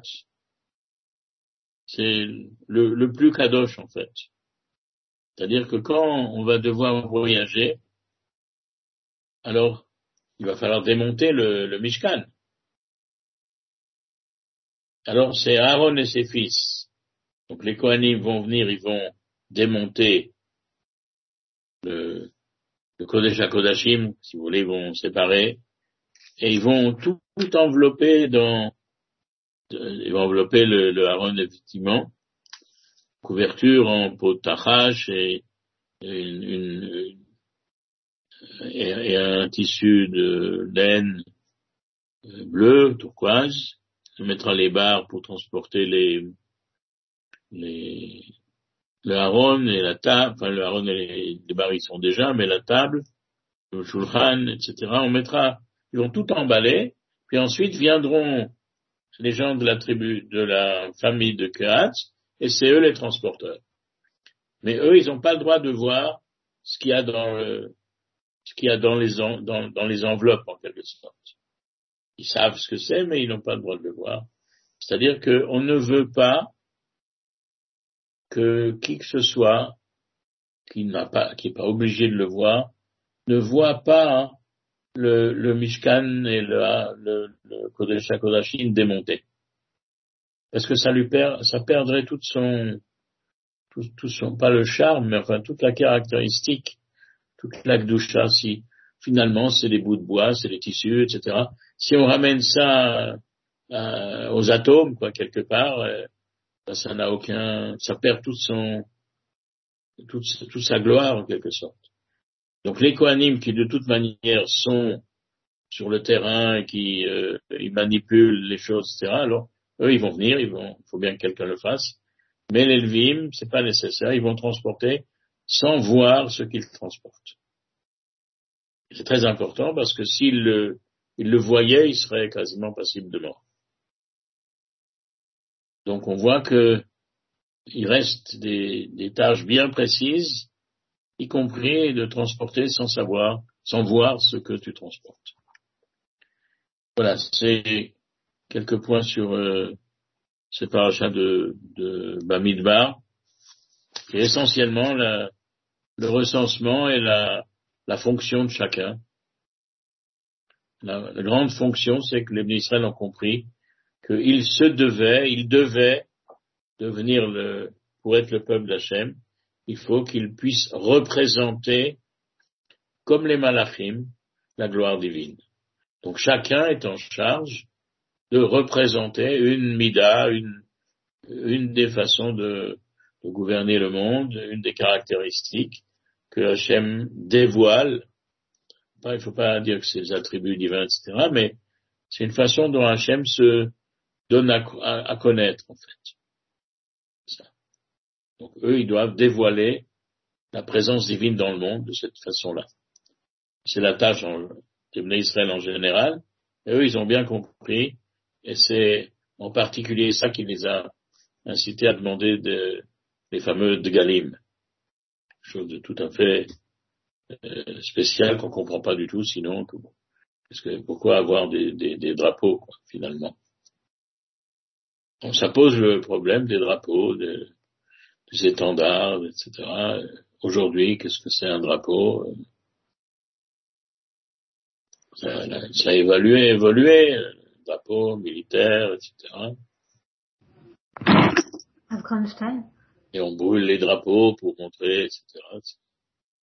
C'est le, le plus kadosh, en fait. C'est-à-dire que quand on va devoir voyager, alors il va falloir démonter le, le Mishkan. Alors c'est Aaron et ses fils. Donc les Kohanim vont venir, ils vont démonter le, le Kodesh HaKodashim, si vous voulez, ils vont séparer, et ils vont tout, tout envelopper dans, ils vont envelopper le, le Aaron effectivement, couverture en peau de tachash et une, une, et, et un tissu de laine bleu, turquoise. On mettra les barres pour transporter les, les, le haron et la table, enfin le haron et les, les barres ils sont déjà, mais la table, le shulchan, et cetera. On mettra, ils vont tout emballer, puis ensuite viendront les gens de la tribu, de la famille de Kehat, et c'est eux les transporteurs. Mais eux, ils n'ont pas le droit de voir ce qu'il y a dans le, ce qu'il y a dans les, en, dans, dans les enveloppes, en quelque sorte. Ils savent ce que c'est, mais ils n'ont pas le droit de le voir. C'est-à-dire qu'on ne veut pas que qui que ce soit qui n'a pas, qui n'est pas obligé de le voir, ne voit pas le, le Mishkan et le, le, le Kodesh HaKodashim démonté. Parce que ça lui perd, ça perdrait toute son, tout, tout son, pas le charme, mais enfin toute la caractéristique, toute la Gdusha, si finalement c'est des bouts de bois, c'est des tissus, et cetera. Si on ramène ça euh, aux atomes, quoi, quelque part, euh, ben, ça n'a aucun, ça perd toute son, toute, toute sa gloire, en quelque sorte. Donc les Kohanim qui de toute manière sont sur le terrain et qui euh, ils manipulent les choses, et cetera. Alors eux ils vont venir, ils vont, il faut bien que quelqu'un le fasse. Mais les Levim, c'est pas nécessaire, ils vont transporter sans voir ce qu'ils transportent. C'est très important parce que s'ils le, ils le voyaient, ils seraient quasiment passibles de mort. Donc on voit que il reste des, des tâches bien précises, y compris de transporter sans savoir, sans voir ce que tu transportes. Voilà, c'est quelques points sur euh, ce paracha de, de Bamidbar, qui est essentiellement la, le recensement et la, la fonction de chacun. La, la grande fonction, c'est que les Bnei Israël ont compris qu'ils se devaient, ils devaient devenir le, pour être le peuple d'Hachem, il faut qu'ils puissent représenter, comme les malachim, la gloire divine. Donc chacun est en charge de représenter une mida, une, une des façons de, de gouverner le monde, une des caractéristiques que Hachem dévoile. Il ne faut pas dire que c'est des attributs divins, et cetera, mais c'est une façon dont Hachem se donne à, à, à connaître, en fait. Ça. Donc eux, ils doivent dévoiler la présence divine dans le monde de cette façon-là. C'est la tâche des Bnei Israël en général, et eux, ils ont bien compris, et c'est en particulier ça qui les a incités à demander de, les fameux Dgalim. Chose de tout à fait euh, spéciale qu'on comprend pas du tout, sinon, que, parce que pourquoi avoir des, des, des drapeaux, quoi, finalement. Donc ça pose le problème des drapeaux, des, des étendards, et cetera. Aujourd'hui, qu'est-ce que c'est un drapeau? Ça, ça a évolué, évolué, drapeau militaire, et cetera. Afghanistan. Et on brûle les drapeaux pour montrer, et cetera, et cetera.